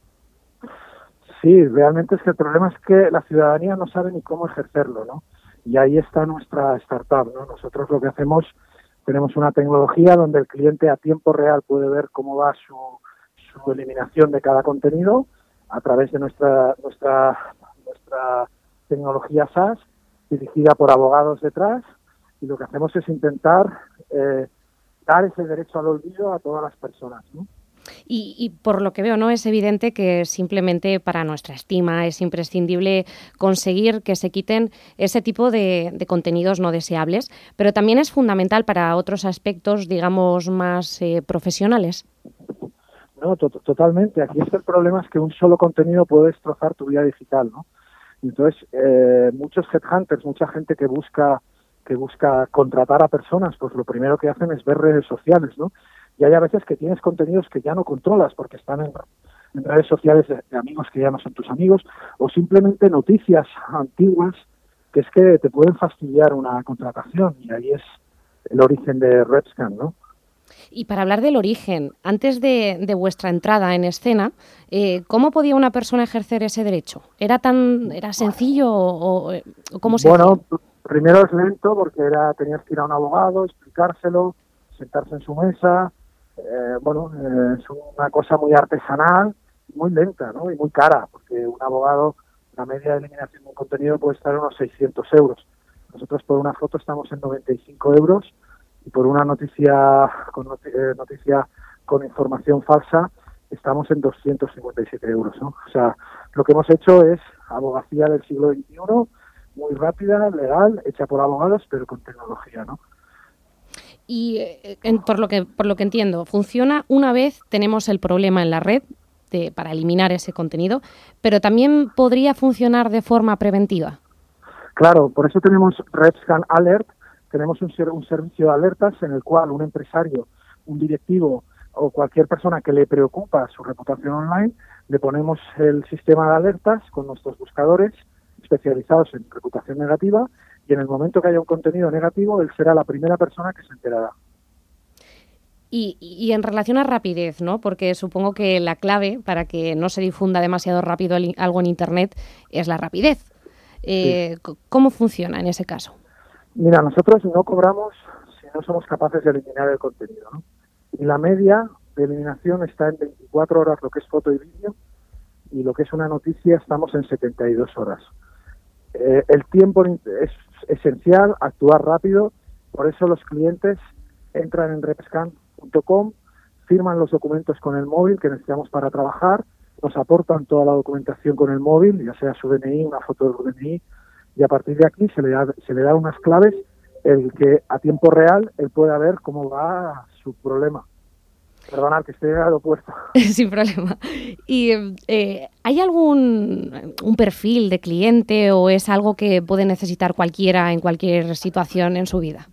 Sí, realmente es que el problema es que la ciudadanía no sabe ni cómo ejercerlo, ¿no? Y ahí está nuestra startup, ¿no? Nosotros lo que hacemos, tenemos una tecnología donde el cliente a tiempo real puede ver cómo va su, su eliminación de cada contenido a través de nuestra nuestra nuestra tecnología SaaS, dirigida por abogados detrás, y lo que hacemos es intentar eh, dar ese derecho al olvido a todas las personas, ¿no? Y, y por lo que veo, ¿no? Es evidente que simplemente para nuestra estima es imprescindible conseguir que se quiten ese tipo de, de contenidos no deseables, pero también es fundamental para otros aspectos, digamos, más eh, profesionales. No, to- totalmente. Aquí es el problema es que un solo contenido puede destrozar tu vida digital, ¿no? Entonces, eh, muchos headhunters, mucha gente que busca que busca contratar a personas, pues lo primero que hacen es ver redes sociales, ¿no? Y hay a veces que tienes contenidos que ya no controlas porque están en, en redes sociales de, de amigos que ya no son tus amigos, o simplemente noticias antiguas que es que te pueden fastidiar una contratación, y ahí es el origen de RepScan, ¿no? Y para hablar del origen, antes de, de vuestra entrada en escena, eh, ¿cómo podía una persona ejercer ese derecho? ¿Era tan era sencillo o, o cómo se Bueno, hacía? primero es lento porque era tenías que ir a un abogado, explicárselo, sentarse en su mesa. Eh, bueno, eh, es una cosa muy artesanal, muy lenta, ¿no? Y muy cara, porque un abogado, la media de eliminación de un contenido puede estar en unos seiscientos euros. Nosotros por una foto estamos en noventa y cinco euros, y por una noticia con noti- eh, noticia con información falsa estamos en doscientos cincuenta y siete euros, ¿no? O sea, lo que hemos hecho es abogacía del siglo veintiuno, muy rápida, legal, hecha por abogados, pero con tecnología, ¿no? Y eh, en, por lo que por lo que entiendo, funciona una vez tenemos el problema en la red de, para eliminar ese contenido, pero también podría funcionar de forma preventiva. Claro, por eso tenemos RepScan Alert, tenemos un, un servicio de alertas en el cual un empresario, un directivo o cualquier persona que le preocupa su reputación online, le ponemos el sistema de alertas con nuestros buscadores especializados en reputación negativa, y en el momento que haya un contenido negativo, él será la primera persona que se enterará. Y, y en relación a rapidez, ¿no? Porque supongo que la clave para que no se difunda demasiado rápido algo en Internet es la rapidez. Eh, sí. ¿Cómo funciona en ese caso? Mira, nosotros no cobramos si no somos capaces de eliminar el contenido, ¿no? Y la media de eliminación está en veinticuatro horas, lo que es foto y vídeo, y lo que es una noticia estamos en setenta y dos horas. Eh, el tiempo es esencial, actuar rápido, por eso los clientes entran en repscan punto com, firman los documentos con el móvil que necesitamos para trabajar, nos aportan toda la documentación con el móvil, ya sea su D N I, una foto del D N I, y a partir de aquí se le da, se le da unas claves, el que a tiempo real él pueda ver cómo va su problema. Perdonad, que estoy en el aeropuerto. Sin problema. ¿Y eh, hay algún un perfil de cliente o es algo que puede necesitar cualquiera en cualquier situación en su vida?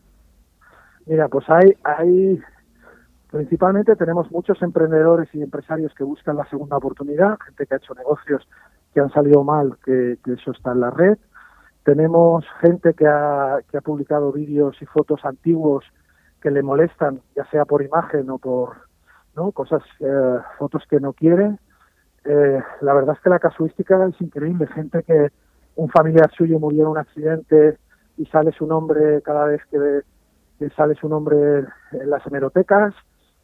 Mira, pues hay, hay principalmente tenemos muchos emprendedores y empresarios que buscan la segunda oportunidad, gente que ha hecho negocios que han salido mal, que, que eso está en la red. Tenemos gente que ha, que ha publicado vídeos y fotos antiguos que le molestan, ya sea por imagen o por ¿no? cosas, eh, fotos que no quiere. Eh, la verdad es que la casuística es increíble. Gente que un familiar suyo murió en un accidente y sale su nombre cada vez que, que sale su nombre en las hemerotecas.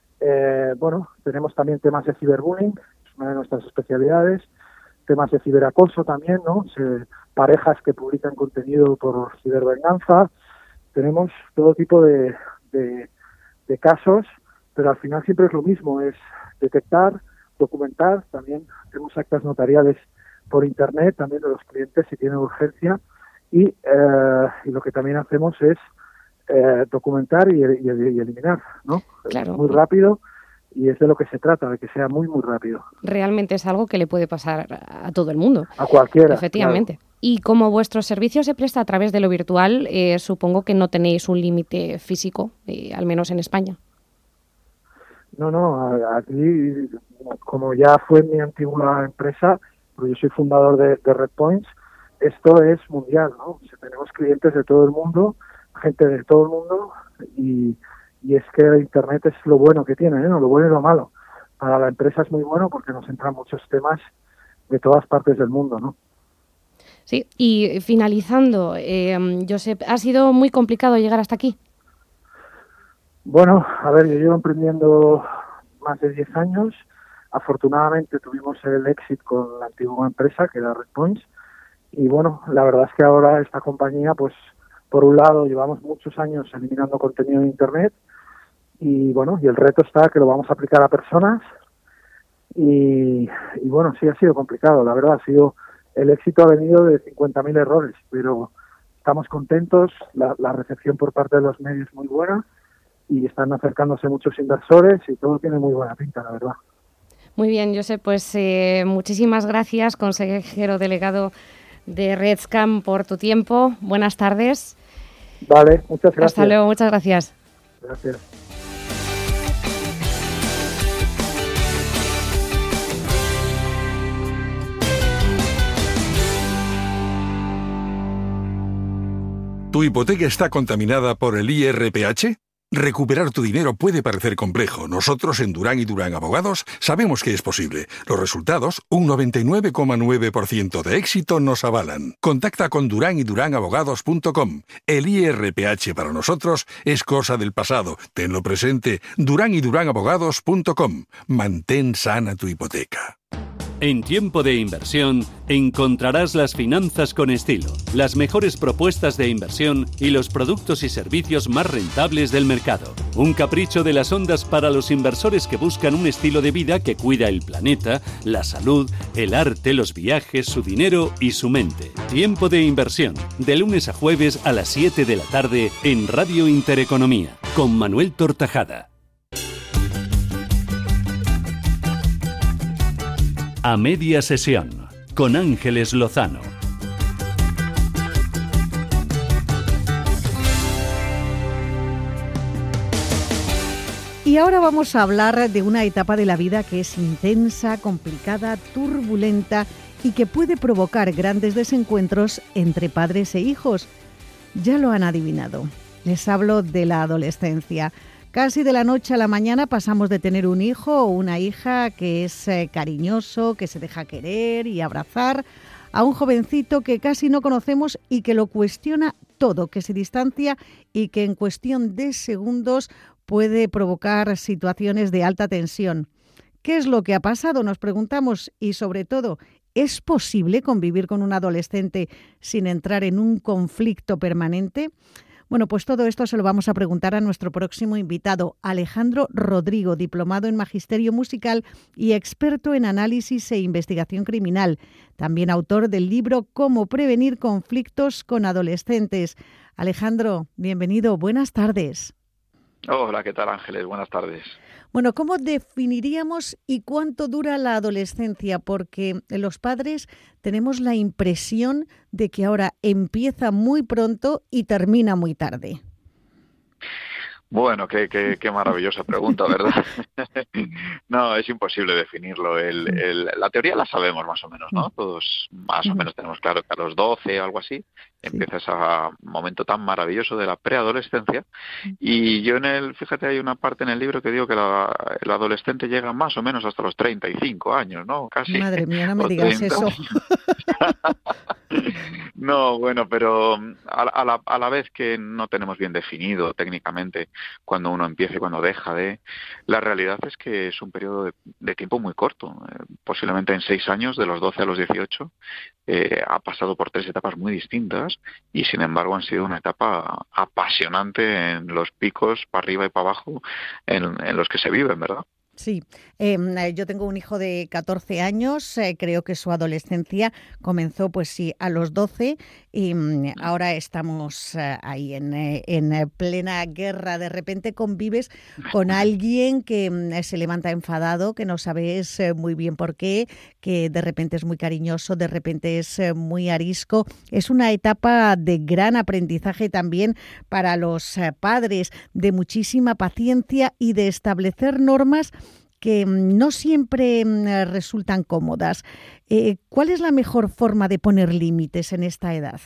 Eh, bueno, tenemos también temas de ciberbullying, es una de nuestras especialidades. Temas de ciberacoso también, ¿no? Se, parejas que publican contenido por cibervenganza. Tenemos todo tipo de, de, de casos, pero al final siempre es lo mismo, es detectar, documentar. También tenemos actas notariales por internet, también de los clientes si tienen urgencia, y, eh, y lo que también hacemos es eh, documentar y, y, y eliminar, ¿no? Claro. Es muy rápido. Y es de lo que se trata, de que sea muy, muy rápido. Realmente es algo que le puede pasar a todo el mundo. A cualquiera. Efectivamente. Claro. Y como vuestro servicio se presta a través de lo virtual, eh, supongo que no tenéis un límite físico, eh, al menos en España. No, no, aquí, como ya fue mi antigua empresa, porque yo soy fundador de, de RedPoints, esto es mundial, ¿no? O sea, tenemos clientes de todo el mundo, gente de todo el mundo, y, y es que Internet es lo bueno que tiene, ¿eh? No, lo bueno y lo malo. Para la empresa es muy bueno porque nos entran muchos temas de todas partes del mundo, ¿no? Sí, y finalizando, eh, Josep, ¿ha sido muy complicado llegar hasta aquí? Bueno, a ver, yo llevo emprendiendo más de diez años. Afortunadamente tuvimos el éxito con la antigua empresa, que era RedPoints. Y bueno, la verdad es que ahora esta compañía, pues, por un lado, llevamos muchos años eliminando contenido de Internet. Y bueno, y el reto está que lo vamos a aplicar a personas. Y, y bueno, sí ha sido complicado, la verdad. ha sido El éxito ha venido de cincuenta mil errores, pero estamos contentos. La, la recepción por parte de los medios es muy buena. Y están acercándose muchos inversores y todo tiene muy buena pinta, la verdad. Muy bien, Josep, pues eh, muchísimas gracias, consejero delegado de RedScam, por tu tiempo. Buenas tardes. Vale, muchas gracias. Hasta luego, muchas gracias. Gracias. ¿Tu hipoteca está contaminada por el I R P H? Recuperar tu dinero puede parecer complejo. Nosotros en Durán y Durán Abogados sabemos que es posible. Los resultados, un noventa y nueve coma nueve por ciento de éxito, nos avalan. Contacta con durán y durán abogados punto com. El I R P H para nosotros es cosa del pasado. Tenlo presente. durán y durán abogados punto com. Mantén sana tu hipoteca. En Tiempo de Inversión encontrarás las finanzas con estilo, las mejores propuestas de inversión y los productos y servicios más rentables del mercado. Un capricho de las ondas para los inversores que buscan un estilo de vida que cuida el planeta, la salud, el arte, los viajes, su dinero y su mente. Tiempo de Inversión, de lunes a jueves a las siete de la tarde en Radio Intereconomía, con Manuel Tortajada. A media sesión, con Ángeles Lozano. Y ahora vamos a hablar de una etapa de la vida que es intensa, complicada, turbulenta y que puede provocar grandes desencuentros entre padres e hijos. Ya lo han adivinado. Les hablo de la adolescencia. Casi de la noche a la mañana pasamos de tener un hijo o una hija que es eh, cariñoso, que se deja querer y abrazar, a un jovencito que casi no conocemos y que lo cuestiona todo, que se distancia y que en cuestión de segundos puede provocar situaciones de alta tensión. ¿Qué es lo que ha pasado? Nos preguntamos y sobre todo, ¿es posible convivir con un adolescente sin entrar en un conflicto permanente? Bueno, pues todo esto se lo vamos a preguntar a nuestro próximo invitado, Alejandro Rodrigo, diplomado en Magisterio Musical y experto en análisis e investigación criminal. También autor del libro Cómo prevenir conflictos con adolescentes. Alejandro, bienvenido, buenas tardes. Hola, ¿qué tal, Ángeles? Buenas tardes. Bueno, ¿cómo definiríamos y cuánto dura la adolescencia? Porque los padres tenemos la impresión de que ahora empieza muy pronto y termina muy tarde. Bueno, qué, qué, qué maravillosa pregunta, ¿verdad? No, es imposible definirlo. El, el, la teoría la sabemos más o menos, ¿no? Todos más o menos tenemos claro que a los doce o algo así empieza ese momento tan maravilloso de la preadolescencia. Y yo en el, fíjate, hay una parte en el libro que digo que la, el adolescente llega más o menos hasta los treinta y cinco años, ¿no? Casi. Madre mía, no me digas treinta. Eso. No, bueno, pero a, a, la, a la vez que no tenemos bien definido técnicamente cuando uno empieza y cuando deja de, la realidad es que es un periodo de, de tiempo muy corto. Eh, posiblemente en seis años, de los doce a los dieciocho, eh, ha pasado por tres etapas muy distintas y sin embargo han sido una etapa apasionante en los picos para arriba y para abajo en, en los que se viven, ¿verdad? Sí, eh, yo tengo un hijo de catorce años, eh, creo que su adolescencia comenzó pues sí a los doce y mm, ahora estamos eh, ahí en, eh, en plena guerra. De repente convives con alguien que mm, se levanta enfadado, que no sabes eh, muy bien por qué, que de repente es muy cariñoso, de repente es eh, muy arisco. Es una etapa de gran aprendizaje también para los eh, padres, de muchísima paciencia y de establecer normas que no siempre resultan cómodas. Eh, ¿Cuál es la mejor forma de poner límites en esta edad?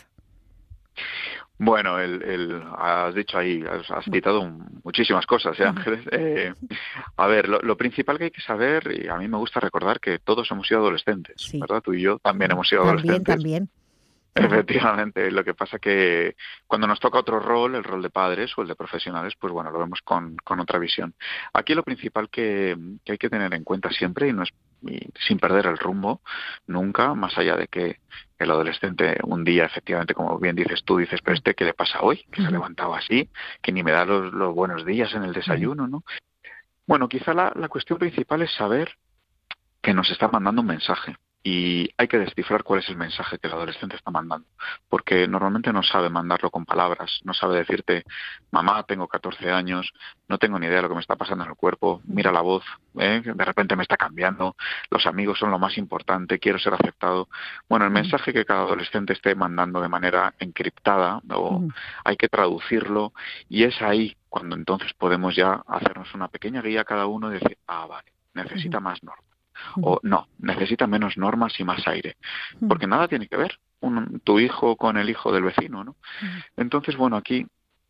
Bueno, el, el, has dicho ahí, has, has citado muchísimas cosas, ¿eh, Ángeles? Eh, a ver, lo, lo principal que hay que saber, y a mí me gusta recordar que todos hemos sido adolescentes, sí. ¿verdad? Tú y yo también hemos sido también, adolescentes. También, también. Efectivamente, lo que pasa que cuando nos toca otro rol, el rol de padres o el de profesionales, pues bueno, lo vemos con, con otra visión. Aquí lo principal que, que hay que tener en cuenta siempre, y no es y sin perder el rumbo, nunca, más allá de que el adolescente un día, efectivamente, como bien dices tú, dices, pero este, ¿qué le pasa hoy? Que se ha levantado así, que ni me da los, los buenos días en el desayuno, ¿no? Bueno, quizá la, la cuestión principal es saber que nos está mandando un mensaje. Y hay que descifrar cuál es el mensaje que el adolescente está mandando, porque normalmente no sabe mandarlo con palabras, no sabe decirte, mamá, tengo catorce años, no tengo ni idea de lo que me está pasando en el cuerpo, mira la voz, ¿eh? De repente me está cambiando, los amigos son lo más importante, quiero ser aceptado. Bueno, el mensaje que cada adolescente esté mandando de manera encriptada, o uh-huh. hay que traducirlo, y es ahí cuando entonces podemos ya hacernos una pequeña guía cada uno y decir, ah, vale, necesita uh-huh. más normas. O no, necesita menos normas y más aire, porque nada tiene que ver un, tu hijo con el hijo del vecino, ¿no? Entonces, bueno, aquí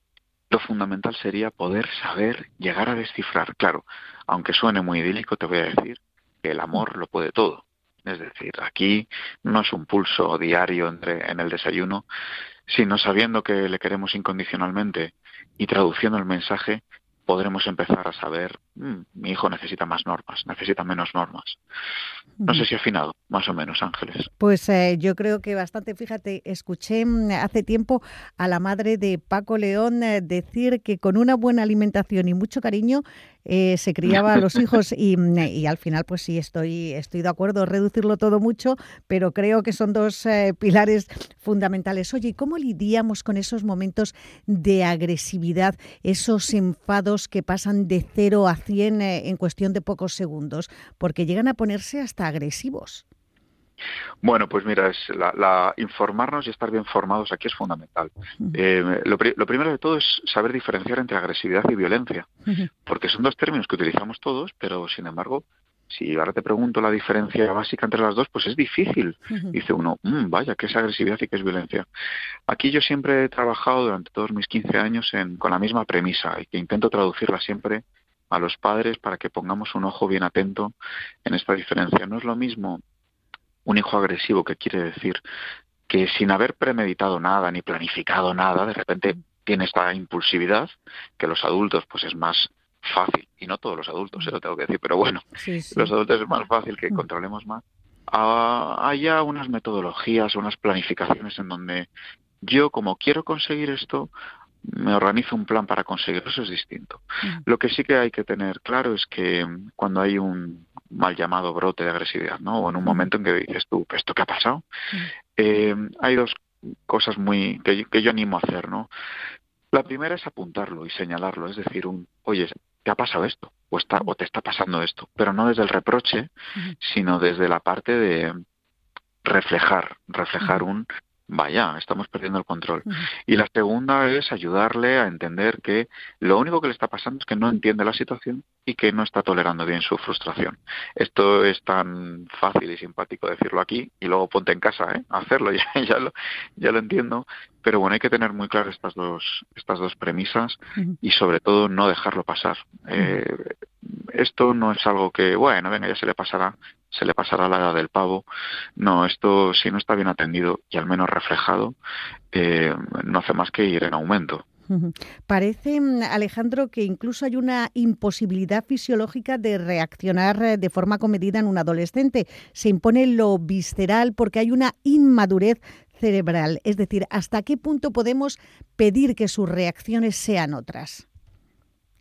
lo fundamental sería poder saber, llegar a descifrar. Claro, aunque suene muy idílico, te voy a decir que el amor lo puede todo. Es decir, aquí no es un pulso diario entre, en el desayuno, sino sabiendo que le queremos incondicionalmente y traduciendo el mensaje, podremos empezar a saber, mmm, mi hijo necesita más normas, necesita menos normas. No sé si afinado, más o menos, Ángeles. Pues eh, yo creo que bastante. Fíjate, escuché hace tiempo a la madre de Paco León eh, decir que con una buena alimentación y mucho cariño eh, se criaba a los hijos y, y al final pues sí, estoy, estoy de acuerdo, reducirlo todo mucho, pero creo que son dos eh, pilares fundamentales. Oye, ¿y cómo lidiamos con esos momentos de agresividad, esos enfados que pasan de cero a cien eh, en cuestión de pocos segundos? Porque llegan a ponerse hasta agresivos. Bueno, pues mira, es la, la informarnos y estar bien formados aquí es fundamental. Uh-huh. Eh, lo, lo primero de todo es saber diferenciar entre agresividad y violencia, uh-huh. porque son dos términos que utilizamos todos, pero sin embargo, si ahora te pregunto la diferencia básica entre las dos, pues es difícil. Uh-huh. Dice uno, mmm, vaya, ¿qué es agresividad y qué es violencia? Aquí yo siempre he trabajado durante todos mis quince años en, con la misma premisa y que intento traducirla siempre a los padres para que pongamos un ojo bien atento en esta diferencia. No es lo mismo un hijo agresivo, que quiere decir que sin haber premeditado nada ni planificado nada, de repente tiene esta impulsividad, que los adultos pues es más fácil, y no todos los adultos, se lo tengo que decir, pero bueno, sí, sí. los adultos es más fácil que controlemos más. Ah, hay ya unas metodologías, unas planificaciones en donde yo, como quiero conseguir esto, me organizo un plan para conseguirlo, eso es distinto. Uh-huh. Lo que sí que hay que tener claro es que cuando hay un mal llamado brote de agresividad, ¿no? O en un momento en que dices tú, ¿esto qué ha pasado? Uh-huh. Eh, hay dos cosas muy que yo, que yo animo a hacer, ¿no? La primera es apuntarlo y señalarlo, es decir, un, oye, ¿te ha pasado esto? O, está, o te está pasando esto, pero no desde el reproche, uh-huh. sino desde la parte de reflejar, reflejar uh-huh. un vaya, estamos perdiendo el control. Uh-huh. Y la segunda es ayudarle a entender que lo único que le está pasando es que no entiende la situación y que no está tolerando bien su frustración. Esto es tan fácil y simpático decirlo aquí y luego ponte en casa, ¿eh? A hacerlo, ya, ya, lo, ya lo entiendo. Pero bueno, hay que tener muy claras estas dos, estas dos premisas uh-huh. y sobre todo no dejarlo pasar. Uh-huh. Eh, esto no es algo que, bueno, venga, ya se le pasará, se le pasará la edad del pavo. No, esto si no está bien atendido y al menos reflejado, eh, no hace más que ir en aumento. Parece, Alejandro, que incluso hay una imposibilidad fisiológica de reaccionar de forma comedida en un adolescente. Se impone lo visceral porque hay una inmadurez cerebral. Es decir, ¿hasta qué punto podemos pedir que sus reacciones sean otras?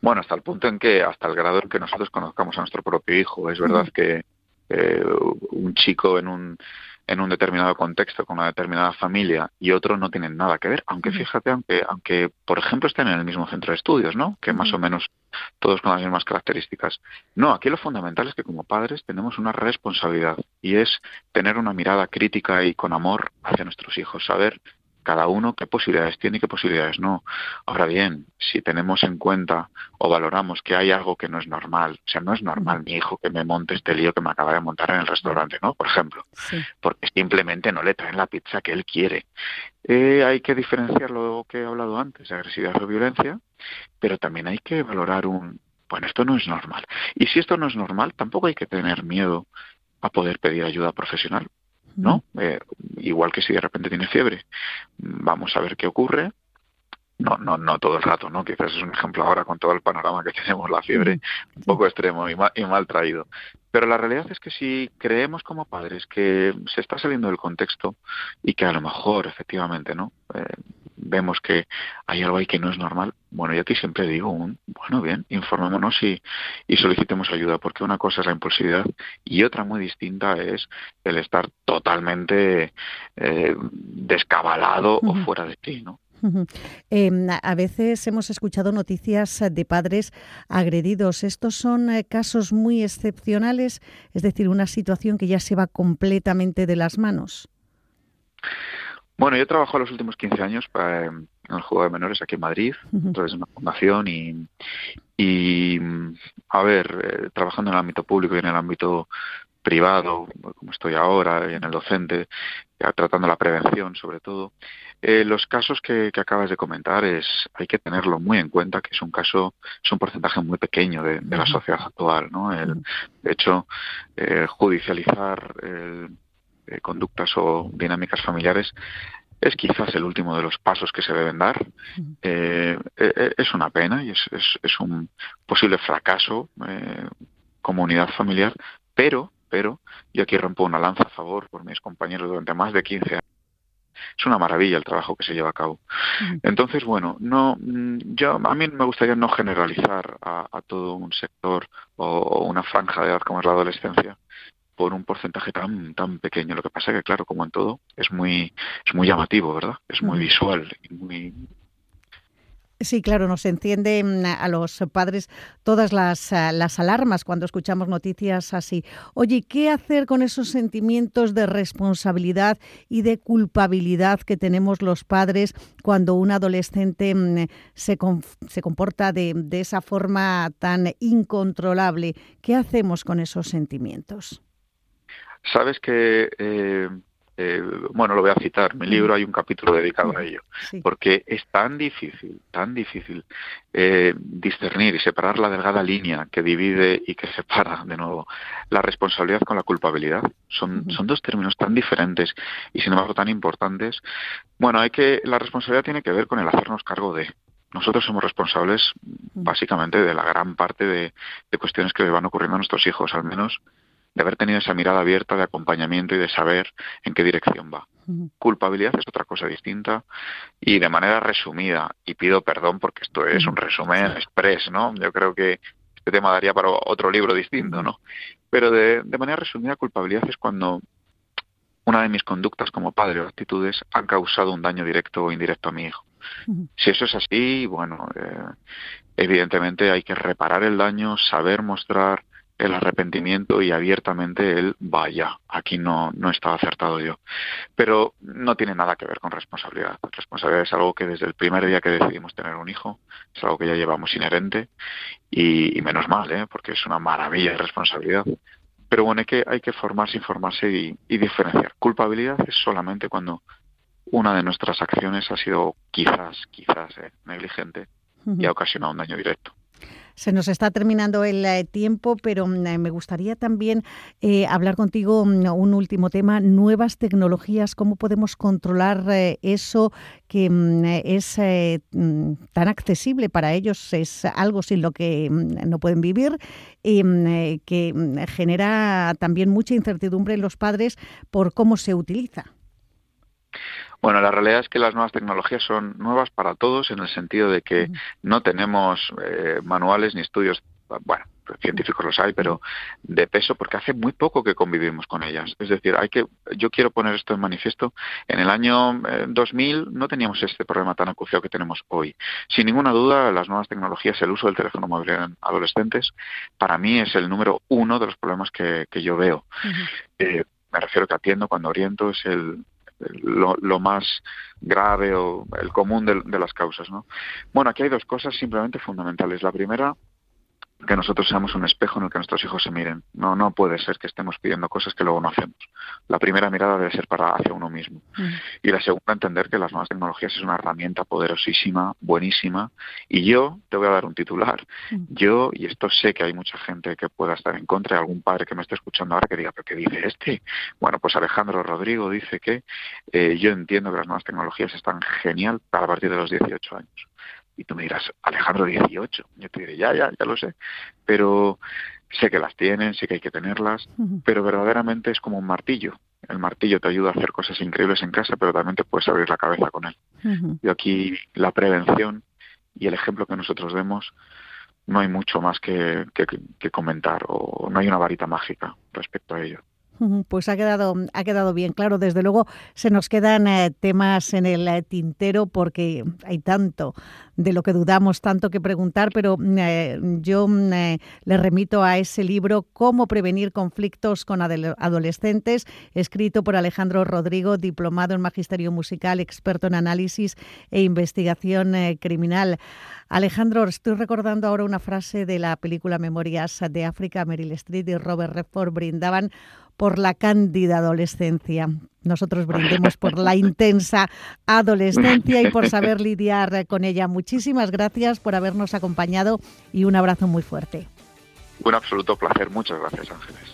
Bueno, hasta el punto en que, hasta el grado en que nosotros conozcamos a nuestro propio hijo. Es verdad uh-huh. que eh, un chico en un en un determinado contexto, con una determinada familia, y otro no tienen nada que ver, aunque fíjate, aunque, aunque por ejemplo estén en el mismo centro de estudios, ¿no? Que más o menos todos con las mismas características. No, aquí lo fundamental es que como padres tenemos una responsabilidad, y es tener una mirada crítica y con amor hacia nuestros hijos, saber cada uno qué posibilidades tiene y qué posibilidades no. Ahora bien, si tenemos en cuenta o valoramos que hay algo que no es normal, o sea, no es normal mi hijo que me monte este lío que me acaba de montar en el restaurante, ¿no? Por ejemplo, sí. porque simplemente no le traen la pizza que él quiere. Eh, hay que diferenciar lo que he hablado antes, de agresividad o violencia, pero también hay que valorar un, bueno, esto no es normal. Y si esto no es normal, tampoco hay que tener miedo a poder pedir ayuda profesional. ¿No? Eh, igual que si de repente tiene fiebre, vamos a ver qué ocurre. No, no, no todo el rato, ¿no? Quizás es un ejemplo ahora con todo el panorama que tenemos, la fiebre un poco extremo y mal, y mal traído. Pero la realidad es que si creemos como padres que se está saliendo del contexto y que a lo mejor, efectivamente, ¿no? Eh, vemos que hay algo ahí que no es normal, bueno, yo aquí siempre digo, un, bueno, bien, informémonos y, y solicitemos ayuda, porque una cosa es la impulsividad y otra muy distinta es el estar totalmente eh, descabalado uh-huh. o fuera de ti, ¿no? Uh-huh. Eh, a veces hemos escuchado noticias de padres agredidos. ¿Estos son eh, casos muy excepcionales? Es decir, una situación que ya se va completamente de las manos. Bueno, yo trabajo los últimos quince años para, en el Juzgado de Menores aquí en Madrid, uh-huh. entonces una fundación y, y a ver, eh, trabajando en el ámbito público y en el ámbito privado, como estoy ahora, y en el docente, ya tratando la prevención sobre todo. Eh, los casos que, que acabas de comentar es hay que tenerlo muy en cuenta, que es un caso, es un porcentaje muy pequeño de, de la sociedad actual, ¿no? El, de hecho, eh, judicializar el, eh, conductas o dinámicas familiares es quizás el último de los pasos que se deben dar. Eh, eh, es una pena y es, es, es un posible fracaso eh, como unidad familiar, pero pero yo aquí rompo una lanza a favor por mis compañeros durante más de quince años. Es una maravilla el trabajo que se lleva a cabo. Uh-huh. Entonces, bueno, no, yo a mí me gustaría no generalizar a, a todo un sector o, o una franja de edad como es la adolescencia por un porcentaje tan tan pequeño. Lo que pasa es que, claro, como en todo, es muy es muy llamativo, ¿verdad? Es muy uh-huh. visual y muy... Sí, claro, nos enciende a los padres todas las, las alarmas cuando escuchamos noticias así. Oye, ¿qué hacer con esos sentimientos de responsabilidad y de culpabilidad que tenemos los padres cuando un adolescente se, se comporta de, de esa forma tan incontrolable? ¿Qué hacemos con esos sentimientos? Sabes que... Eh... Eh, bueno, lo voy a citar, en mi libro hay un capítulo dedicado a ello, sí. porque es tan difícil, tan difícil eh, discernir y separar la delgada línea que divide y que separa, de nuevo, la responsabilidad con la culpabilidad. Son, uh-huh. son dos términos tan diferentes y, sin embargo, tan importantes. Bueno, hay que la responsabilidad tiene que ver con el hacernos cargo de... Nosotros somos responsables, uh-huh. básicamente, de la gran parte de, de cuestiones que van ocurriendo a nuestros hijos, al menos de haber tenido esa mirada abierta de acompañamiento y de saber en qué dirección va. Uh-huh. Culpabilidad es otra cosa distinta y de manera resumida, y pido perdón porque esto es un resumen express, ¿no? Yo creo que este tema daría para otro libro distinto, ¿no? Pero de, de manera resumida, culpabilidad es cuando una de mis conductas como padre o actitudes han causado un daño directo o indirecto a mi hijo. Uh-huh. Si eso es así, bueno, eh, evidentemente hay que reparar el daño, saber mostrar el arrepentimiento y abiertamente el vaya, aquí no, no estaba acertado yo. Pero no tiene nada que ver con responsabilidad. Responsabilidad es algo que desde el primer día que decidimos tener un hijo, es algo que ya llevamos inherente y, y menos mal, ¿eh? Porque es una maravilla de responsabilidad. Pero bueno, hay que, hay que formarse, informarse y, y diferenciar. Culpabilidad es solamente cuando una de nuestras acciones ha sido quizás, quizás eh, negligente y ha ocasionado un daño directo. Se nos está terminando el eh, tiempo, pero eh, me gustaría también eh, hablar contigo un último tema, nuevas tecnologías, cómo podemos controlar eh, eso que mm, es eh, tan accesible para ellos, es algo sin lo que mm, no pueden vivir y eh, que genera también mucha incertidumbre en los padres por cómo se utiliza. Bueno, la realidad es que las nuevas tecnologías son nuevas para todos en el sentido de que no tenemos eh, manuales ni estudios, bueno, científicos los hay, pero de peso, porque hace muy poco que convivimos con ellas. Es decir, hay que, yo quiero poner esto en manifiesto. En el año eh, dos mil no teníamos este problema tan acuciado que tenemos hoy. Sin ninguna duda, las nuevas tecnologías, el uso del teléfono móvil en adolescentes, para mí es el número uno de los problemas que, que yo veo. Uh-huh. Eh, me refiero que atiendo cuando oriento, es el Lo, lo más grave o el común de, de las causas, ¿no? Bueno, aquí hay dos cosas simplemente fundamentales. La primera, que nosotros seamos un espejo en el que nuestros hijos se miren. No, no puede ser que estemos pidiendo cosas que luego no hacemos. La primera mirada debe ser para hacia uno mismo. Mm. Y la segunda, entender que las nuevas tecnologías es una herramienta poderosísima, buenísima. Y yo te voy a dar un titular. Mm. Yo, y esto sé que hay mucha gente que pueda estar en contra, algún padre que me esté escuchando ahora que diga, ¿pero qué dice este? Bueno, pues Alejandro Rodrigo dice que eh, yo entiendo que las nuevas tecnologías están genial para a partir de los dieciocho años. Y tú me dirás, Alejandro, dieciocho. Yo te diré, ya, ya, ya lo sé. Pero sé que las tienen, sé que hay que tenerlas, uh-huh. pero verdaderamente es como un martillo. El martillo te ayuda a hacer cosas increíbles en casa, pero también te puedes abrir la cabeza con él. Uh-huh. Y aquí la prevención y el ejemplo que nosotros demos, no hay mucho más que, que, que comentar, o no hay una varita mágica respecto a ello. Pues ha quedado, ha quedado bien claro. Desde luego se nos quedan eh, temas en el eh, tintero porque hay tanto de lo que dudamos, tanto que preguntar, pero eh, yo eh, le remito a ese libro Cómo prevenir conflictos con adel- adolescentes, escrito por Alejandro Rodrigo, diplomado en Magisterio Musical, experto en análisis e investigación eh, criminal. Alejandro, estoy recordando ahora una frase de la película Memorias de África. Meryl Streep y Robert Redford brindaban por la cándida adolescencia. Nosotros brindemos por la intensa adolescencia y por saber lidiar con ella. Muchísimas gracias por habernos acompañado y un abrazo muy fuerte. Un absoluto placer. Muchas gracias, Ángeles.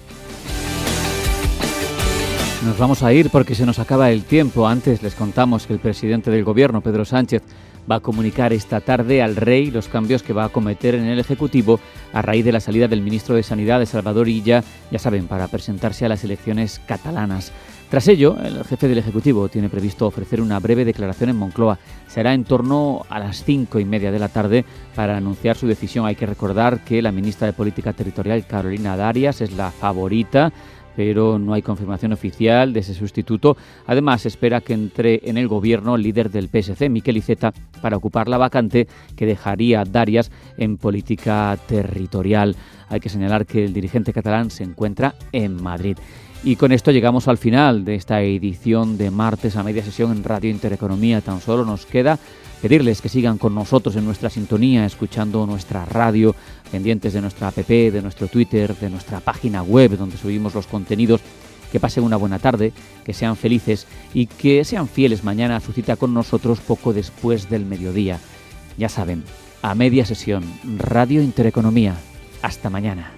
Nos vamos a ir porque se nos acaba el tiempo. Antes les contamos que el presidente del Gobierno, Pedro Sánchez, va a comunicar esta tarde al Rey los cambios que va a acometer en el Ejecutivo a raíz de la salida del ministro de Sanidad, de Salvador Illa, ya saben, para presentarse a las elecciones catalanas. Tras ello, el jefe del Ejecutivo tiene previsto ofrecer una breve declaración en Moncloa. Será en torno a las cinco y media de la tarde para anunciar su decisión. Hay que recordar que la ministra de Política Territorial, Carolina Darias, es la favorita, pero no hay confirmación oficial de ese sustituto. Además, se espera que entre en el Gobierno el líder del P S C, Miquel Iceta, para ocupar la vacante que dejaría Darias en política territorial. Hay que señalar que el dirigente catalán se encuentra en Madrid. Y con esto llegamos al final de esta edición de martes a media sesión en Radio Intereconomía. Tan solo nos queda pedirles que sigan con nosotros en nuestra sintonía, escuchando nuestra radio, pendientes de nuestra app, de nuestro Twitter, de nuestra página web donde subimos los contenidos. Que pasen una buena tarde, que sean felices y que sean fieles mañana a su cita con nosotros poco después del mediodía. Ya saben, a media sesión, Radio Intereconomía. Hasta mañana.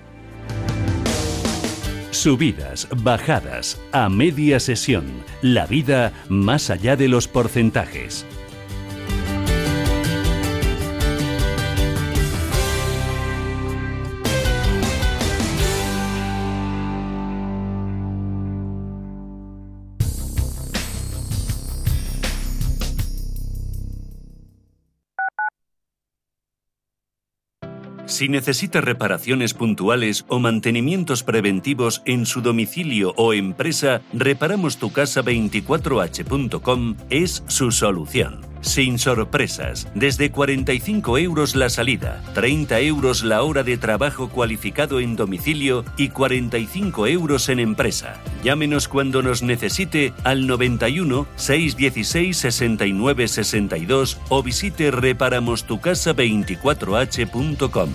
Subidas, bajadas, a media sesión. La vida más allá de los porcentajes. Si necesita reparaciones puntuales o mantenimientos preventivos en su domicilio o empresa, reparamos tu casa veinticuatro horas punto com es su solución. Sin sorpresas, desde cuarenta y cinco euros la salida, treinta euros la hora de trabajo cualificado en domicilio y cuarenta y cinco euros en empresa. Llámenos cuando nos necesite al noventa y uno, seiscientos dieciséis, sesenta y nueve sesenta y dos o visite reparamos tu casa veinticuatro horas punto com.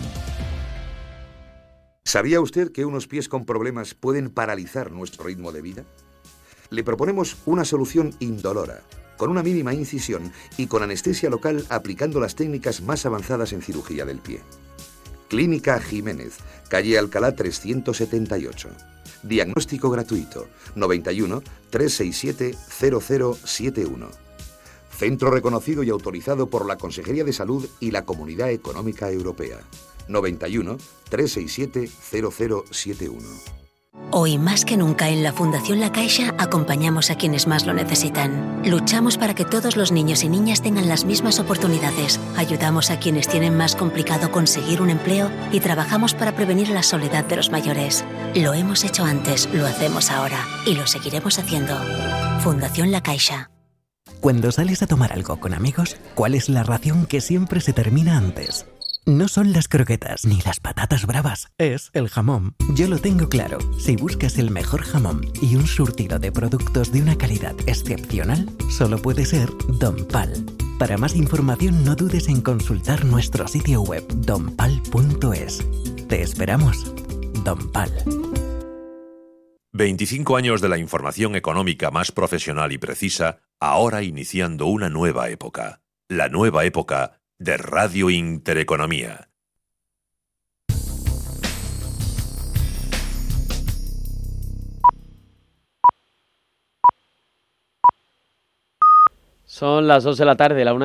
¿Sabía usted que unos pies con problemas pueden paralizar nuestro ritmo de vida? Le proponemos una solución indolora, con una mínima incisión y con anestesia local aplicando las técnicas más avanzadas en cirugía del pie. Clínica Jiménez, calle Alcalá trescientos setenta y ocho. Diagnóstico gratuito, noventa y uno, trescientos sesenta y siete, cero cero siete uno. Centro reconocido y autorizado por la Consejería de Salud y la Comunidad Económica Europea. noventa y uno, trescientos sesenta y siete, cero cero siete uno. Hoy más que nunca en la Fundación La Caixa acompañamos a quienes más lo necesitan. Luchamos para que todos los niños y niñas tengan las mismas oportunidades. Ayudamos a quienes tienen más complicado conseguir un empleo y trabajamos para prevenir la soledad de los mayores. Lo hemos hecho antes, lo hacemos ahora y lo seguiremos haciendo. Fundación La Caixa. Cuando sales a tomar algo con amigos, ¿cuál es la ración que siempre se termina antes? No son las croquetas ni las patatas bravas, es el jamón. Yo lo tengo claro. Si buscas el mejor jamón y un surtido de productos de una calidad excepcional, solo puede ser Don Pal. Para más información no dudes en consultar nuestro sitio web don pal punto es. Te esperamos. Don Pal. veinticinco años de la información económica más profesional y precisa, ahora iniciando una nueva época. La nueva época de Radio Intereconomía. Son las dos de la tarde, la una